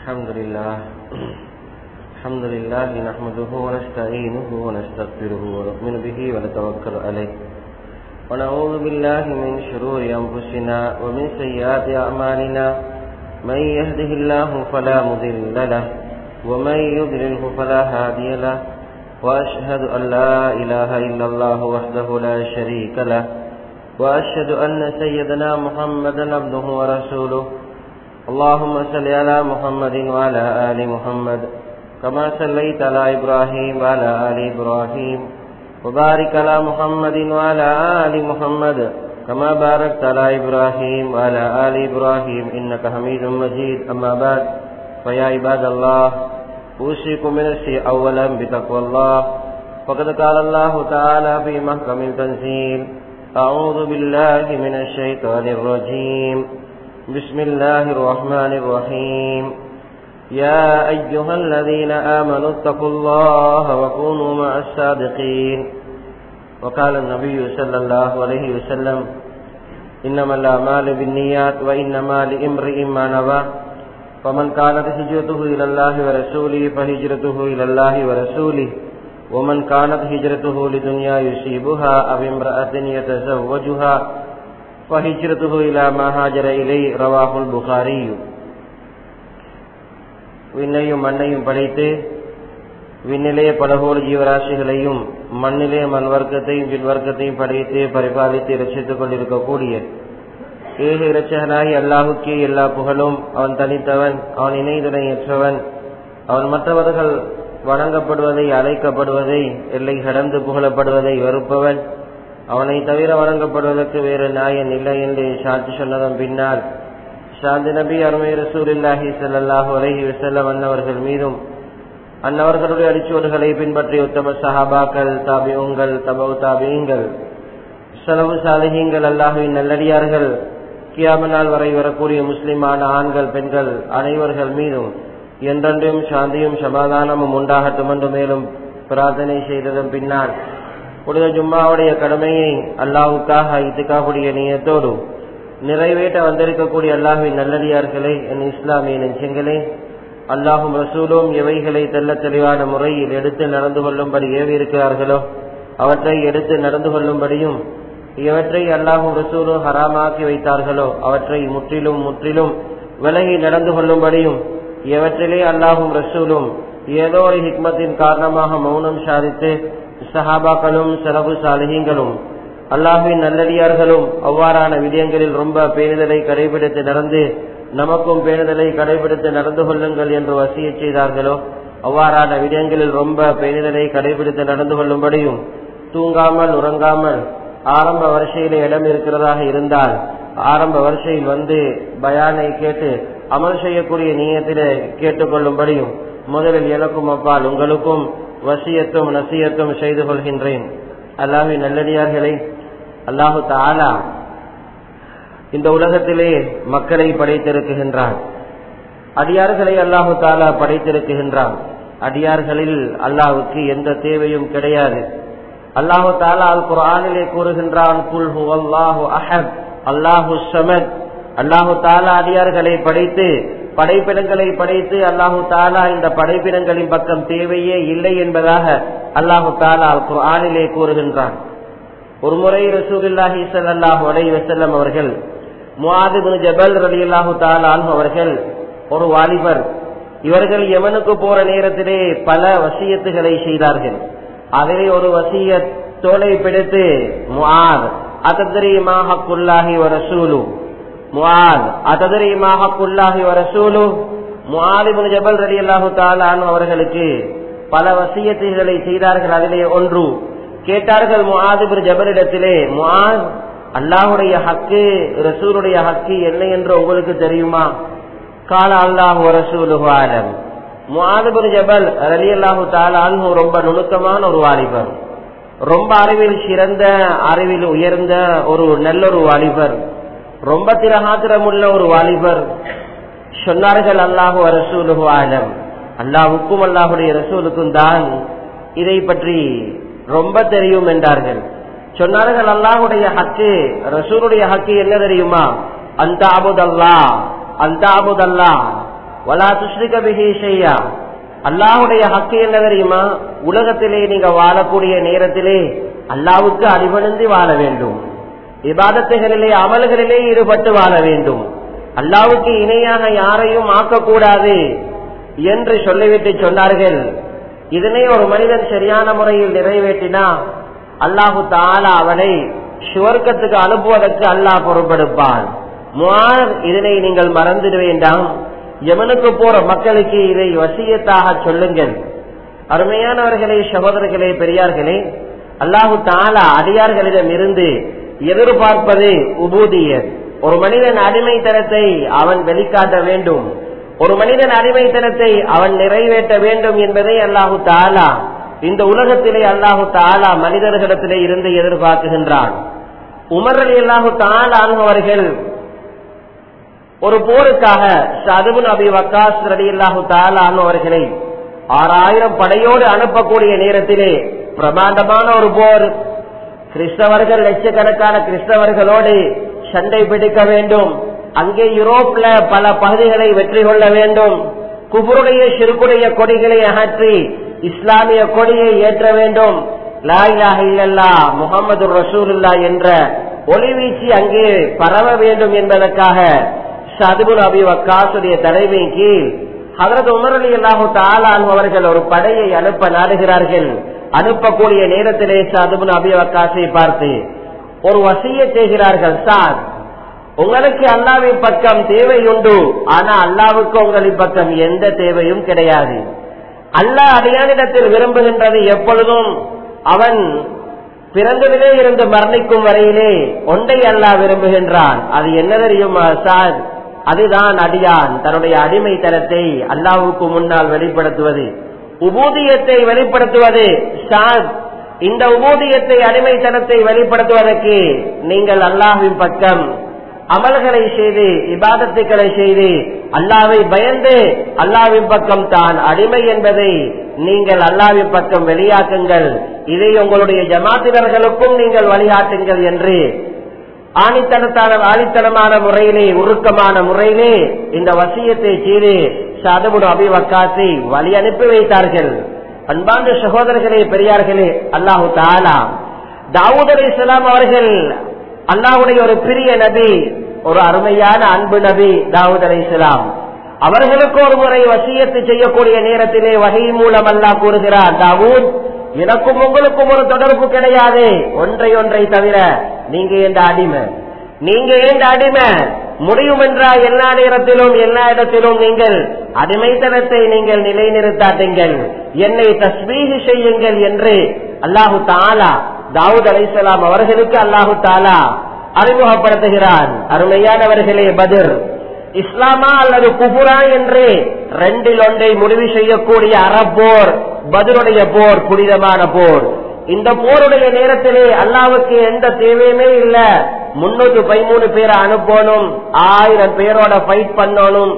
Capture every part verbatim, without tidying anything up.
الحمد لله الحمد لله نحمده ونستعينه ونستغفره ونؤمن به ونتوكل عليه ونعوذ بالله من شرور أنفسنا ومن سيئات أعمالنا من يهده الله فلا مضل له ومن يضلله فلا هادي له وأشهد أن لا إله إلا الله وحده لا شريك له وأشهد أن سيدنا محمدا عبده ورسوله اللهم صل على محمد وعلى آل محمد كما صليت على إبراهيم وعلى آل إبراهيم وبارك على محمد وعلى آل محمد كما باركت على إبراهيم وعلى آل إبراهيم إنك حميد مجيد. أما بعد فيا عباد الله أوصيكم بنفسي أولا بتقوى الله فقد قال الله تعالى في محكم التنزيل أعوذ بالله من الشيطان الرجيم بسم الله الرحمن الرحيم يا أيها الذين آمنوا اتقوا الله وكونوا مع الصادقين. وقال النبي صلى الله عليه وسلم إنما الأعمال بالنيات وإنما لامرئ ما نوى فمن كانت هجرته إلى الله ورسوله فهجرته إلى الله ورسوله ومن كانت هجرته لدنيا يصيبها أو امرأة يتزوجها فهجرته إلى ما هاجر إليه. رواه البخاري. விண்ணையும் மண்ணையும் படைத்து விண்ணிலே பலகோல் ஜீவராசிகளையும் மண்ணிலே மண் வர்க்கத்தையும் பின் வர்க்கத்தையும் படைத்து பரிபாலித்து இரட்சித்துக் கொண்டிருக்கக்கூடிய ஏக இரட்சகனாகி அல்லாஹுக்கே எல்லா புகழும். அவன் தனித்தவன், அவன் இணைதுணையற்றவன். அவன் மற்றவர்கள் வணங்கப்படுவதை அழைக்கப்படுவதை எல்லை கடந்து புகழப்படுவதை வெறுப்பவன். அவனை தவிர வணங்கப்படுவதற்கு வேறு நாயன் இல்லை என்று சாட்சி சொன்னதன் பின்னால் சாந்தி நபி அருமை ரசூலுல்லாஹி ஸல்லல்லாஹு அலைஹி வஸல்லம் அன்னவர்கள் மீதும் அன்னவர்களுடைய அடிச்சுவடுகளை பின்பற்றிய உத்தம சஹாபாக்கள், தாபிஊன்கள், தபவு தாபிஈன்கள், ஸலஃபு சாலிஹீன்கள், அல்லாஹ்வின் நல்லடியார்கள், கியாமத் நாள் வரை வரக்கூடிய முஸ்லிமான ஆண்கள் பெண்கள் அனைவர்கள் மீதும் என்றென்றும் சாந்தியும் சமாதானமும் உண்டாகட்டும் என்று மேலும் பிரார்த்தனை செய்ததன் பின்னால் புனித ஜும்மாவுடைய கடமையை அல்லாஹ்வுக்காக இத்திகாஃபுடைய நியத்தோடு நிறைவேற்ற வந்திருக்கக்கூடிய அல்லாஹ்வின் நல்லடியார்களே, என் இஸ்லாமிய நெஞ்சங்களே, அல்லாஹும் ரசூலும் எவைகளை தெல்ல தெளிவான முறையில் எடுத்து நடந்து கொள்ளும்படி ஏவி இருக்கிறார்களோ அவற்றை எடுத்து நடந்து கொள்ளும்படியும் எவற்றை அல்லாஹும் ரசூலும் ஹராமாக்கி வைத்தார்களோ அவற்றை முற்றிலும் முற்றிலும் விலகி நடந்து கொள்ளும்படியும் எவற்றிலே அல்லாஹும் ரசூலும் ஏதோ ஒரு ஹிக்மத்தின் காரணமாக மௌனம் சாதித்து சஹாபாக்களும் ஸலஃபு சாலிஹீன்களும் அல்லாஹ்வின் நல்லடியார்களும் அவ்வாறான விடயங்களில் ரொம்ப பேணுதலை கடைபிடித்து நடந்து நமக்கும் பேணுதலை கடைபிடித்து நடந்து கொள்ளுங்கள் என்று வசியச் செய்தார்களோ அவ்வாறான விடயங்களில் ரொம்ப பேணுதலை கடைபிடித்து நடந்து கொள்ளும்படியும் தூங்காமல் உறங்காமல் ஆரம்ப வரிசையிலே இடம் இருக்கிறதாக இருந்தால் ஆரம்ப வரிசையில் வந்து பயானை கேட்டு அமல் செய்யக்கூடிய நியத்திலே கேட்டுக்கொள்ளும்படியும் முதலில் எனக்கும் அப்பால் உங்களுக்கும் வசியத்தும் நசியத்தும் செய்து கொள்கின்றேன். அல்லாஹ்வின் நல்லடியார்களை, அல்லாஹு தஆலா இந்த உலகத்திலே மக்களை படைத்திருக்கின்றான். அடியார்களை அல்லாஹு தஆலா படைத்திருக்கின்றான். அடியார்களில் அல்லாஹ்வுக்கு எந்த தேவையும் கிடையாது. அல்லாஹு தஆலா அல் குர்ஆனிலே கூறுகின்றான், குல் ஹுவல்லாஹு அஹத் அல்லாஹு ஸமத். அல்லாஹு தஆலா அடியார்களை படைத்து படைப்பினங்களை படைத்து அல்லாஹு தஆலா இந்த படைப்பினங்களின் பக்கம் தேவையே இல்லை என்பதாக அல்லாஹு தஆலா அல் குர்ஆனிலே கூறுகின்றான். ஒரு முறை ரசூலுல்லாஹி ஸல்லல்லாஹு அலைஹி வஸல்லம் அவர்கள் முஆத் இப்னு ஜபல் ரலியல்லாஹு தஆலா அன்ஹு அவர்கள் ஒரு வாலிபர், இவர்கள் யமனுக்கு போற நேரத்திலே பல வசியத்துகளை செய்தார்கள். அதிலே ஒரு வசியத் தோலை பிடித்து முஆத் அதத்ரி மா ஹக்குல்லாஹி வ ரசூலு முஆத் அதத்ரி மா ஹக்குல்லாஹி வ ரசூலு. முஆத் இப்னு ஜபல் ரலியல்லாஹு தஆலா அன்ஹு அவர்களுக்கு பல வசியத்துகளை செய்தார்கள். அதிலே ஒன்று கேட்டார்கள் முஆத் இப்னு ஜபலிடத்திலே, முஆத், அல்லாஹ்வுடைய ஹக்கு ரசூலுடைய ஹக்கு என்ன என்று உங்களுக்கு தெரியுமா? கால அல்லாஹு வ ரசூலுஹு ஆலம். முஆத் இப்னு ஜபல் ரலியல்லாஹு தஆலா அன்ஹு ரொம்ப நுணுக்கமான ஒரு வாலிபர், ரொம்ப அறிவில் சிறந்த அறிவில் உயர்ந்த ஒரு நல்லொரு வாலிபர், ரொம்ப திரகாத்திரமுள்ள ஒரு வாலிபர். சொன்னார்கள் அல்லாஹு வ ரசூலுஹு ஆலம், அல்லாஹ்வுக்கும் அல்லாஹ்வுடைய ரசூலுக்கும் தான் இதை பற்றி ரொம்ப தெரியும் என்றார்கள். சொன்னார்கள் அல்லாஹ்வுடைய ஹக்கு ரசூலுடைய ஹக்கு என்ன தெரியுமா? அன்தஅபுதல்லாஹ் அன்தஅபுதல்லாஹ் வலா துஷ்ரிக பிஹி ஷையா. அல்லாஹுடைய ஹக்கு என்ன தெரியுமா? உலகத்திலே நீங்க வாழக்கூடிய நேரத்திலே அல்லாஹ்வுக்கு அடிபணிந்து வாழ வேண்டும், இபாதத்துகளிலே அமல்களிலே ஈடுபட்டு வாழ வேண்டும், அல்லாஹ்வுக்கு இணையாக யாரையும் ஆக்கக்கூடாது என்று சொல்லிவிட்டு சொன்னார்கள். இதனை ஒரு மனிதன் சரியான முறையில் நிறைவேற்றினா அல்லாஹு தஆலா அவனை சுவர்க்கத்துக்கு அனுப்புவதற்கு அல்லாஹ் பொறுப்பெடுப்பான். முஆத், இதனை நீங்கள் மறந்துட வேண்டாம். யமனுக்கு போற மக்களுக்கு இதை வசியத்தாக சொல்லுங்கள். அருமையானவர்களே, சகோதரர்களே, பெரியார்களே, அல்லாஹு தஆலா அடியார்களிடம் இருந்து எதிர்பார்ப்பது உபூதியத். ஒரு மனிதன் அடிமைத்தனத்தை அவன் வெளிக்காட்ட வேண்டும், ஒரு மனிதன் அடிமைத்தனத்தை அவன் நிறைவேற்ற வேண்டும் என்பதை அல்லாஹு தஆலா இந்த உலகத்திலே அல்லாஹு தஆலா மனிதர்களிடத்திலே இருந்து எதிர்பார்க்குகின்றான். உமர் ரலியல்லாஹு தஆலா அவர்கள் ஒரு போருக்காக சஅத் இப்னு அபீ வக்காஸ் ரலியல்லாஹு தஆலா அவர்களை ஆறாயிரம் படையோடு அனுப்பக்கூடிய நேரத்திலே பிரமாண்டமான ஒரு போர். கிறிஸ்தவர்கள் லட்சக்கணக்கான கிறிஸ்தவர்களோடு சண்டை பிடிக்க வேண்டும், அங்கே யூரோப்ல பல பகுதிகளை வெற்றி கொள்ள வேண்டும், குஃபருடைய ஷிர்குடைய கொடிகளை அகற்றி இஸ்லாமிய கொடியை ஏற்ற வேண்டும், லா இலாஹ இல்லல்லாஹ் முஹம்மதுர் ரசூலுல்லாஹ் என்ற ஒளிவீச்சு அங்கே பரவ வேண்டும் என்பதற்காக சஅத் இப்னு அபீ வக்காஸுடைய தலைமையின் கீழ் ஹஜ்ரத் உமர் ரலியல்லாஹு தஆலா அவர்கள் ஒரு படையை அனுப்ப நாடுகிறார்கள். அனுப்பக்கூடிய நேரத்திலே சஅத் இப்னு அபீ வக்காஸை பார்த்து ஒரு வசியத் செய்கிறார்கள். சாத், உங்களுக்கு அல்லாஹ்வின் பக்கம் தேவை உண்டு, ஆனா அல்லாஹ்வுக்கு உங்களின் பக்கம் எந்த தேவையும் கிடையாது. அல்லாஹ் அடியானிடத்தில் விரும்புகின்றது எப்பொழுதும் அவன் பிறந்ததிலே இருந்து மரணிக்கும் வரையிலே ஒன்றை அல்லாஹ் விரும்புகின்றான். அது என்ன தெரியுமா சாத்? அதுதான் அடியான் தன்னுடைய அடிமைத்தனத்தை அல்லாஹ்வுக்கு முன்னால் வெளிப்படுத்துவது, உபூதியத்தை வெளிப்படுத்துவது. சாத், இந்த உபூதியத்தை அடிமைத்தனத்தை வெளிப்படுத்துவதற்கு நீங்கள் அல்லாஹ்வின் பக்கம் அமல்களை செய்து இபாதத்துக்களை செய்து அல்லாஹ்வை பயந்து அல்லாஹ்வின் பக்கம் தான் அடிமை என்பதை நீங்கள் அல்லாஹ்வின் பக்கம் வெளியாக்குங்கள், இதை உங்களுடைய ஜமாத்தினர்களுக்கும் நீங்கள் வழிகாட்டுங்கள் என்று ஆணித்தனத்தான ஆணித்தனமான முறையிலே உருக்கமான முறையிலே இந்த வசியத்தை செய்து சஅத் இப்னு அபீ வக்காஸை வழி அனுப்பி வைத்தார்கள். அன்பார்ந்த சகோதரர்களே, பெரியார்களே, அல்லாஹு தஆலா தாவூத் அலைஹிஸ்ஸலாம் அவர்கள் அல்லாஹ்வுடைய ஒரு பிரிய நபி, ஒரு அருமையான அன்பு நபி தாவூத் அலைஹிஸ்ஸலாம். அவர்களுக்கு ஒரு முறை வசியத்து செய்யக்கூடிய நேரத்திலே வஹீ மூலம் அல்லாஹ் கூறுகிறார், தாவூத், எனக்கும் உங்களுக்கும் ஒரு தொடர்பு கிடையாது, ஒன்றை ஒன்றை தவிர, நீங்க என்ற அடிமை, நீங்க என்ற அடிமை முடியும் என்றால் எல்லா நேரத்திலும் எல்லா இடத்திலும் நீங்கள் அடிமைத்தனத்தை நீங்கள் நிலைநிறுத்தாட்டுங்கள், என்னை தஸ்பீஹ் செய்யுங்கள் என்று அல்லாஹு தஆலா தாவூத் அலைஹிஸ்ஸலாம் அவர்களுக்கு அல்லாஹு தஆலா அறிமுகப்படுத்துகிறான். அருமையானவர்களே, பத்ர் இஸ்லாமா அல்லது குஃபுரா என்று ரெண்டில் ஒன்றை முடிவு செய்யக்கூடிய அறப்போர் பத்ருடைய போர், புனிதமான போர். இந்த போருடைய நேரத்திலே அல்லாஹ்வுக்கு எந்த தேவையுமே இல்ல, முன்னூத்தி பதிமூணு பேரை அனுப்பணும், ஆயிரம் பேரோட ஃபைட் பண்ணணும்,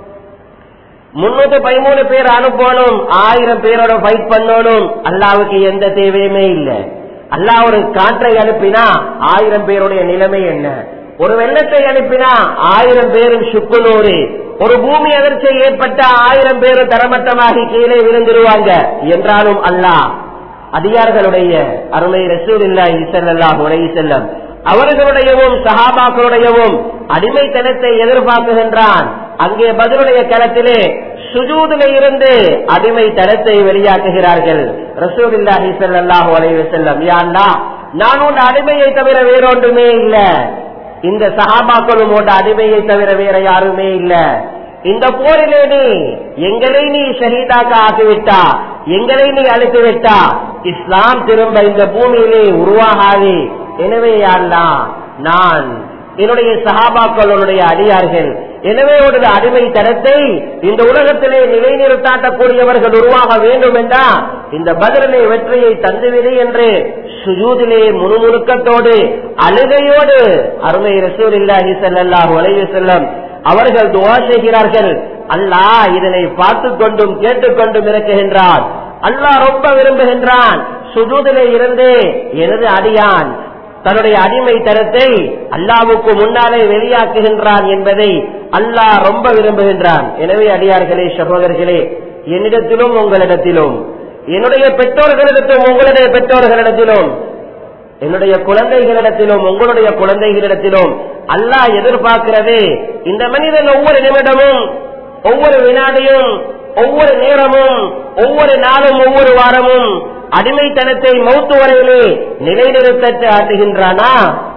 முன்னூத்தி பதிமூணு பேர் அனுப்பணும், ஆயிரம் பேரோட ஃபைட் பண்ணணும். அல்லாஹ்வுக்கு எந்த தேவையுமே இல்ல. அல்லாஹ் ஒரு காற்றை அனுப்பினா ஆயிரம் பேருடைய நிலைமை என்ன? ஒரு வெள்ளத்தை அனுப்பினா ஆயிரம் பேரும் சுக்குநூறு, ஒரு பூமி அதிர்ச்சி ஏற்பட்ட ஆயிரம் பேரும் தரமட்டமாகி கீழே விழுந்துருவாங்க. என்றாலும் அல்லாஹ் அதிகாரிகளுடைய அருமை ரசூலுல்லாஹி ஸல்லல்லாஹு அலைஹி வஸல்லம் அவர்களுடையவும் சஹாபாக்களுடையவும் அடிமைத்தனத்தை எதிர்பார்க்குகின்றான். அங்கே பத்ருடைய களத்திலே சுஜூதிலே இருந்து அடிமைத்தனத்தை வெளியாக்குகிறார்கள். ரசூலுல்லாஹி ஸல்லல்லாஹு அலைஹி வஸல்லம், யா அல்லாஹ், நான் உன் அடிமையை தவிர வேறொன்றுமே இல்ல, இந்த சஹாபாக்களும் உன் அடிமையை தவிர வேற யாருமே இல்ல. இந்த போரிலே நீ எங்களை நீ ஷஹீதாக ஆக்கிவிட்டா, எங்களை நீ அழித்து விட்டா, இஸ்லாம் திரும்ப இந்த பூமியிலே உருவாகாது. எனவே யா அல்லாஹ், நான் என்னுடைய சஹாபாக்களுடைய அடியார்கள், எனவே ஒரு அடிமை தரத்தை இந்த உலகத்திலே நிலைநிறுத்தாட்டக்கூடியவர்கள் உருவாக வேண்டும் என்றா இந்த பத்ரிலே வெற்றியை தந்துவிடு என்று சுஜூதிலே முணுமுணுக்கத்தோடு அழுகையோடு அருமை ரசூலுல்லாஹி ஸல்லல்லாஹு அலைஹி வஸல்லம் அவர்கள் துஆ செய்கிறார்கள். அல்லாஹ் இதனை பார்த்து கொண்டும் கேட்டுக்கொண்டும் இருக்குகின்றான். அல்லாஹ் ரொம்ப விரும்புகின்றான், சுஜூதிலே இருந்து எனது அடியான் தன்னுடைய அடிமைத்தனத்தை அல்லாஹ்வுக்கு முன்னாலே வெளியாக்குகின்றான் என்பதை அல்லாஹ் ரொம்ப விரும்புகின்றான். எனவே அடியார்களே, சகோதரர்களே, என்னிடத்திலும் உங்களிடத்திலும், என்னுடைய பெற்றோர்களிடத்திலும் உங்களுடைய பெற்றோர்களிடத்திலும், என்னுடைய குழந்தைகளிடத்திலும் உங்களுடைய குழந்தைகளிடத்திலும் அல்லாஹ் எதிர்பார்க்கிறது, இந்த மனிதன் ஒவ்வொரு நிமிடமும், ஒவ்வொரு வினாடியும், ஒவ்வொரு நேரமும், ஒவ்வொரு நாளும், ஒவ்வொரு வாரமும் அடிமைத்தனத்தை மௌத்து வரையிலே நிலைநிறுத்த ஆட்டுகின்றானா?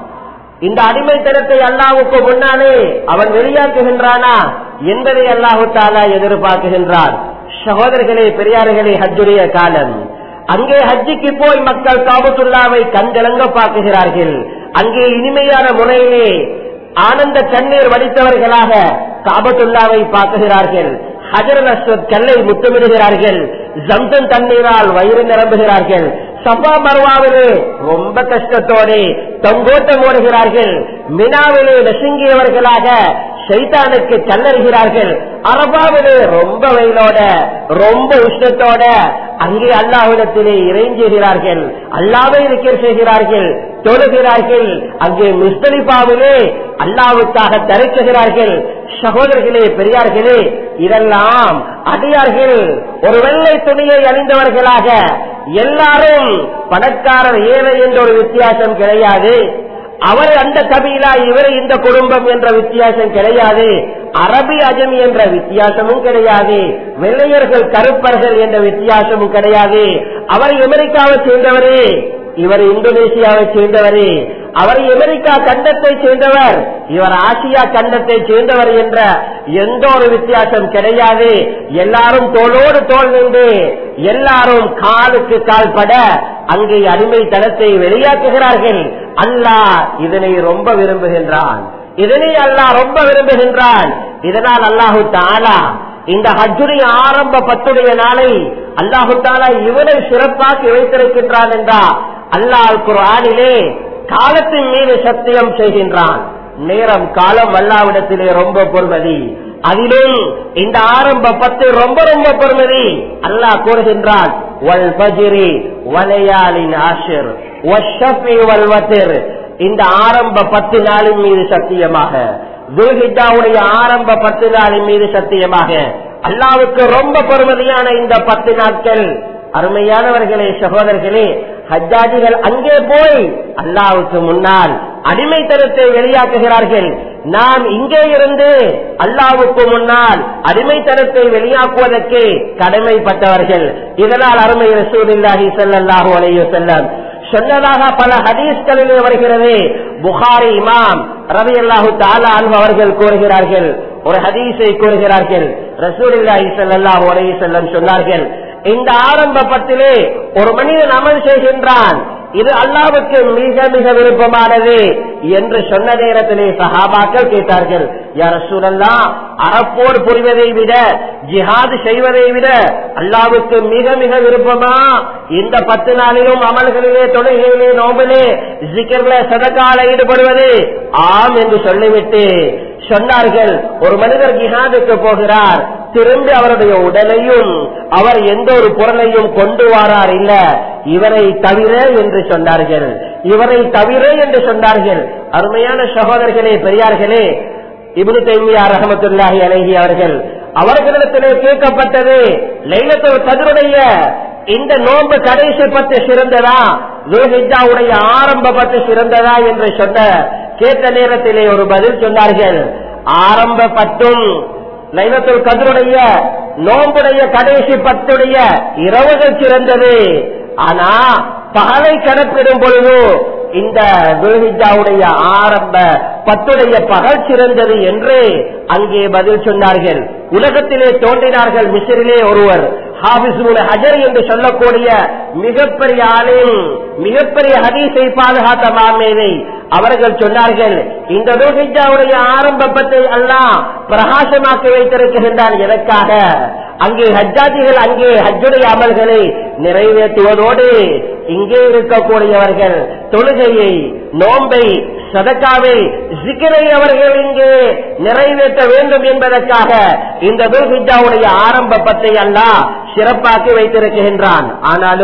இந்த அடிமைத்தனத்தை அல்லாஹ்வுக்கு முன்னாலே அவன் வெளியாக்குகின்றானா என்பதை அல்லாஹு தஆலா எதிர்பார்க்கின்றான். சகோதரர்களே, பெரியார்களே, ஹஜ்ஜுடைய காலம். அங்கே ஹஜ்ஜிக்கு போய் மக்கள் காபத்துல்லாவை கண்கலங்க பார்க்குகிறார்கள். அங்கே இனிமையான முறையிலே ஆனந்த கண்ணீர் வடித்தவர்களாக காபத்துல்லாவை பார்க்குகிறார்கள். ஹஜருல் அஸ்வத் கல்லை முத்தமிடுகிறார்கள். ஜம்சம் தண்ணீரால் வயிறு நிரம்புகிறார்கள். சஃபா மர்வாவிலே ரொம்ப கஷ்டத்தோடு தொங்கோட்டம் ஓடுகிறார்கள். மினாவிலே நசுங்கியவர்களாக ஷைத்தானுக்கு கல்லறிகிறார்கள். அரபாவிலே ரொம்ப வெயிலோட, ரொம்ப உஷ்ணத்தோட அங்கே அல்லாஹ்விடத்திலே இறைஞ்சுகிறார்கள். அல்லாஹ்வை திக்ர் செய்கிறார்கள், தொழுகிறார்கள். அங்கே முஸ்தலிஃபாவிலே அல்லாஹ்வுக்காக தரிக்குகிறார்கள். சகோதரர்களே, பெரியார்களே, இதெல்லாம் அடியார்கள் ஒரு வெள்ளை துணியை அணிந்தவர்களாக, எல்லாரும் பணக்காரர் ஏழை என்ற ஒரு வித்தியாசம் கிடையாது. அவர் அந்த கபீலா, இவர் இந்த குடும்பம் என்ற வித்தியாசம் கிடையாது. அரபி அஜமி என்ற வித்தியாசமும் கிடையாது. வெள்ளையர்கள் கருப்பர்கள் என்ற வித்தியாசமும் கிடையாது. அவர் அமெரிக்காவை சேர்ந்தவரே, இவர் இந்தோனேசியாவை சேர்ந்தவரே, அவர் அமெரிக்கா கண்டத்தை சேர்ந்தவர், இவர் ஆசியா கண்டத்தை சேர்ந்தவர் என்ற எந்த ஒரு வித்தியாசம் கிடையாது. எல்லாரும் தோளோடு தோள் நின்று, எல்லாரும் காலுக்கு கால் பட அங்கே அடிமைத்தனத்தை வெளியாக்குகிறார்கள். அல்லாஹ் இதனை ரொம்ப விரும்புகின்றான். இதனை அல்லாஹ் ரொம்ப விரும்புகின்றான். இதனால் அல்லாஹு தஆலா இந்த ஹஜ்ஜுடைய ஆரம்ப பத்துடைய நாளை அல்லாஹு தஆலா இவனை சிறப்பாக்கி வைத்திருக்கின்றான் என்றால் அல்லாஹ் குர்ஆனிலே காலத்தின் மீது சத்தியம் செய்கின்றான். நேரம், காலம் அல்லாஹ்விடத்திலே ரொம்ப பொறுமதி. அதிலும் இந்த ஆரம்ப பத்து ரொம்ப ரொம்ப பொறுமதி. அல்லாஹ் கூறுகின்றான், வல் ஃபஜ்ரி வலயாலின் ஆஷிர் வஷ்ஷஃபி வல் வத்ர். இந்த ஆரம்ப பத்து நாளின் மீது சத்தியமாக, துல்ஹிஜ்ஜாவுடைய ஆரம்ப பத்து நாளின் மீது சத்தியமாக, அல்லாஹ்வுக்கு ரொம்ப பொறுமதியான இந்த பத்து நாட்கள். அருமையானவர்களே, சகோதரர்களே, ஹஜ்ஜாஜிகள் அங்கே போய் அல்லாஹ்வுக்கு முன்னால் அடிமைத்தனத்தை வெளியாக்குகிறார்கள். நாம் இங்கே இருந்து அல்லாஹ்வுக்கு முன்னால் அடிமைத்தனத்தை வெளியாக்குவதற்கு கடமைப்பட்டவர்கள். இதனால் அருமை ரசூலுல்லாஹி ஸல்லல்லாஹு அலைஹி வஸல்லம் சொன்னதாக பல ஹதீஸ்களிலே வருகிறது. புகாரி இமாம் ரலியல்லாஹு தஆலா அன்ஹு அவர்கள் கூறுகிறார்கள், ஒரு ஹதீஸை கூறுகிறார்கள். ரசூலுல்லாஹி ஸல்லல்லாஹு அலைஹி வஸல்லம் சொன்னார்கள், இந்த ஆரம்ப பத்திலே ஒரு மனிதன் அமல் செய்கின்றான், இது அல்லாஹ்வுக்கு மிக மிக விருப்பமானது என்று சொன்ன நேரத்திலே சஹாபாக்கள் கேட்டார்கள், யா ரசூலல்லாஹ், அறப்போர் புரிவதை விட, ஜிஹாது செய்வதை விட அல்லாஹ்வுக்கு மிக மிக விருப்பமா இந்த பத்து நாளிலும் அமல்களிலே, தொழுகையிலே, நோம்பிலே, ஜிக்ர்ல, சதகால ஈடுபடுவது? ஆம் என்று சொல்லிவிட்டு சொன்னார்கள், ஒரு மனிதர் ஜிஹாதுக்கு போகிறார், திரும்பி அவருடைய உடலையும் அவர் எந்த ஒரு பொருளையும் கொண்டு வாரார் இல்ல, இவரை தவிர என்று சொன்னார்கள். இவரை தவிர என்று சொன்னார்கள். அருமையான சகோதரர்களே, பெரியார்களே, இப்னு தைமியா ரஹ்மத்துல்லாஹி அலைஹி அவர்கள் அவர்களிடத்திலே கேட்கப்பட்டது, லைலத்துல் கத்ருடைய இந்த நோன்பு கடைசி பத்து சிறந்ததா, துல்ஹிஜ்ஜாவுடைய ஆரம்ப பத்து சிறந்ததா என்று சொன்ன கேட்ட நேரத்திலே ஒரு பதில் சொன்னார்கள், ஆரம்ப பத்தும் லைலத்துல் கத்ருடைய நோன்புடைய கடைசி பத்துடைய இரவுகள் சிறந்தது. ஆனா பகலை கணக்கிடும் பொழுது இந்த துல்ஹிஜ்ஜாவுடைய ஆரம்ப பத்துடைய பகல் சிறந்தது என்று அங்கே பதில் சொன்னார்கள். உலகத்திலே தோன்றினார்கள் மிஸ்ரிலே ஒருவர், ஹாஃபிஸ் இப்னு ஹஜர் என்று சொல்லக்கூடிய மிகப்பெரிய ஆலிம், மிகப்பெரிய ஹதீஸை பாதுகாத்த மாமேதை. அவர்கள் சொன்னார்கள், இந்த துல்ஹிஜ்ஜாவுடைய ஆரம்ப பத்தை அல்லாஹ் பிரகாசமாக்கி வைத்திருக்கின்றான் எனக்காக. அங்கே ஹஜ்ஜாஜிகள் அங்கே ஹஜ்ஜுடைய அமல்களை நிறைவேற்றுவதோடு இங்கே இருக்கக்கூடியவர்கள் தொழுகையை, நோன்பை, சதகாவை, ஜிக்ரை அவர்கள் இங்கே நிறைவேற்ற வேண்டும் என்பதற்காக இந்த துல்ஹிஜ்ஜாவுடைய ஆரம்ப பத்தை அல்லாஹ் சிறப்பாக்கி வைத்திருக்கின்றான். ஆனாலும்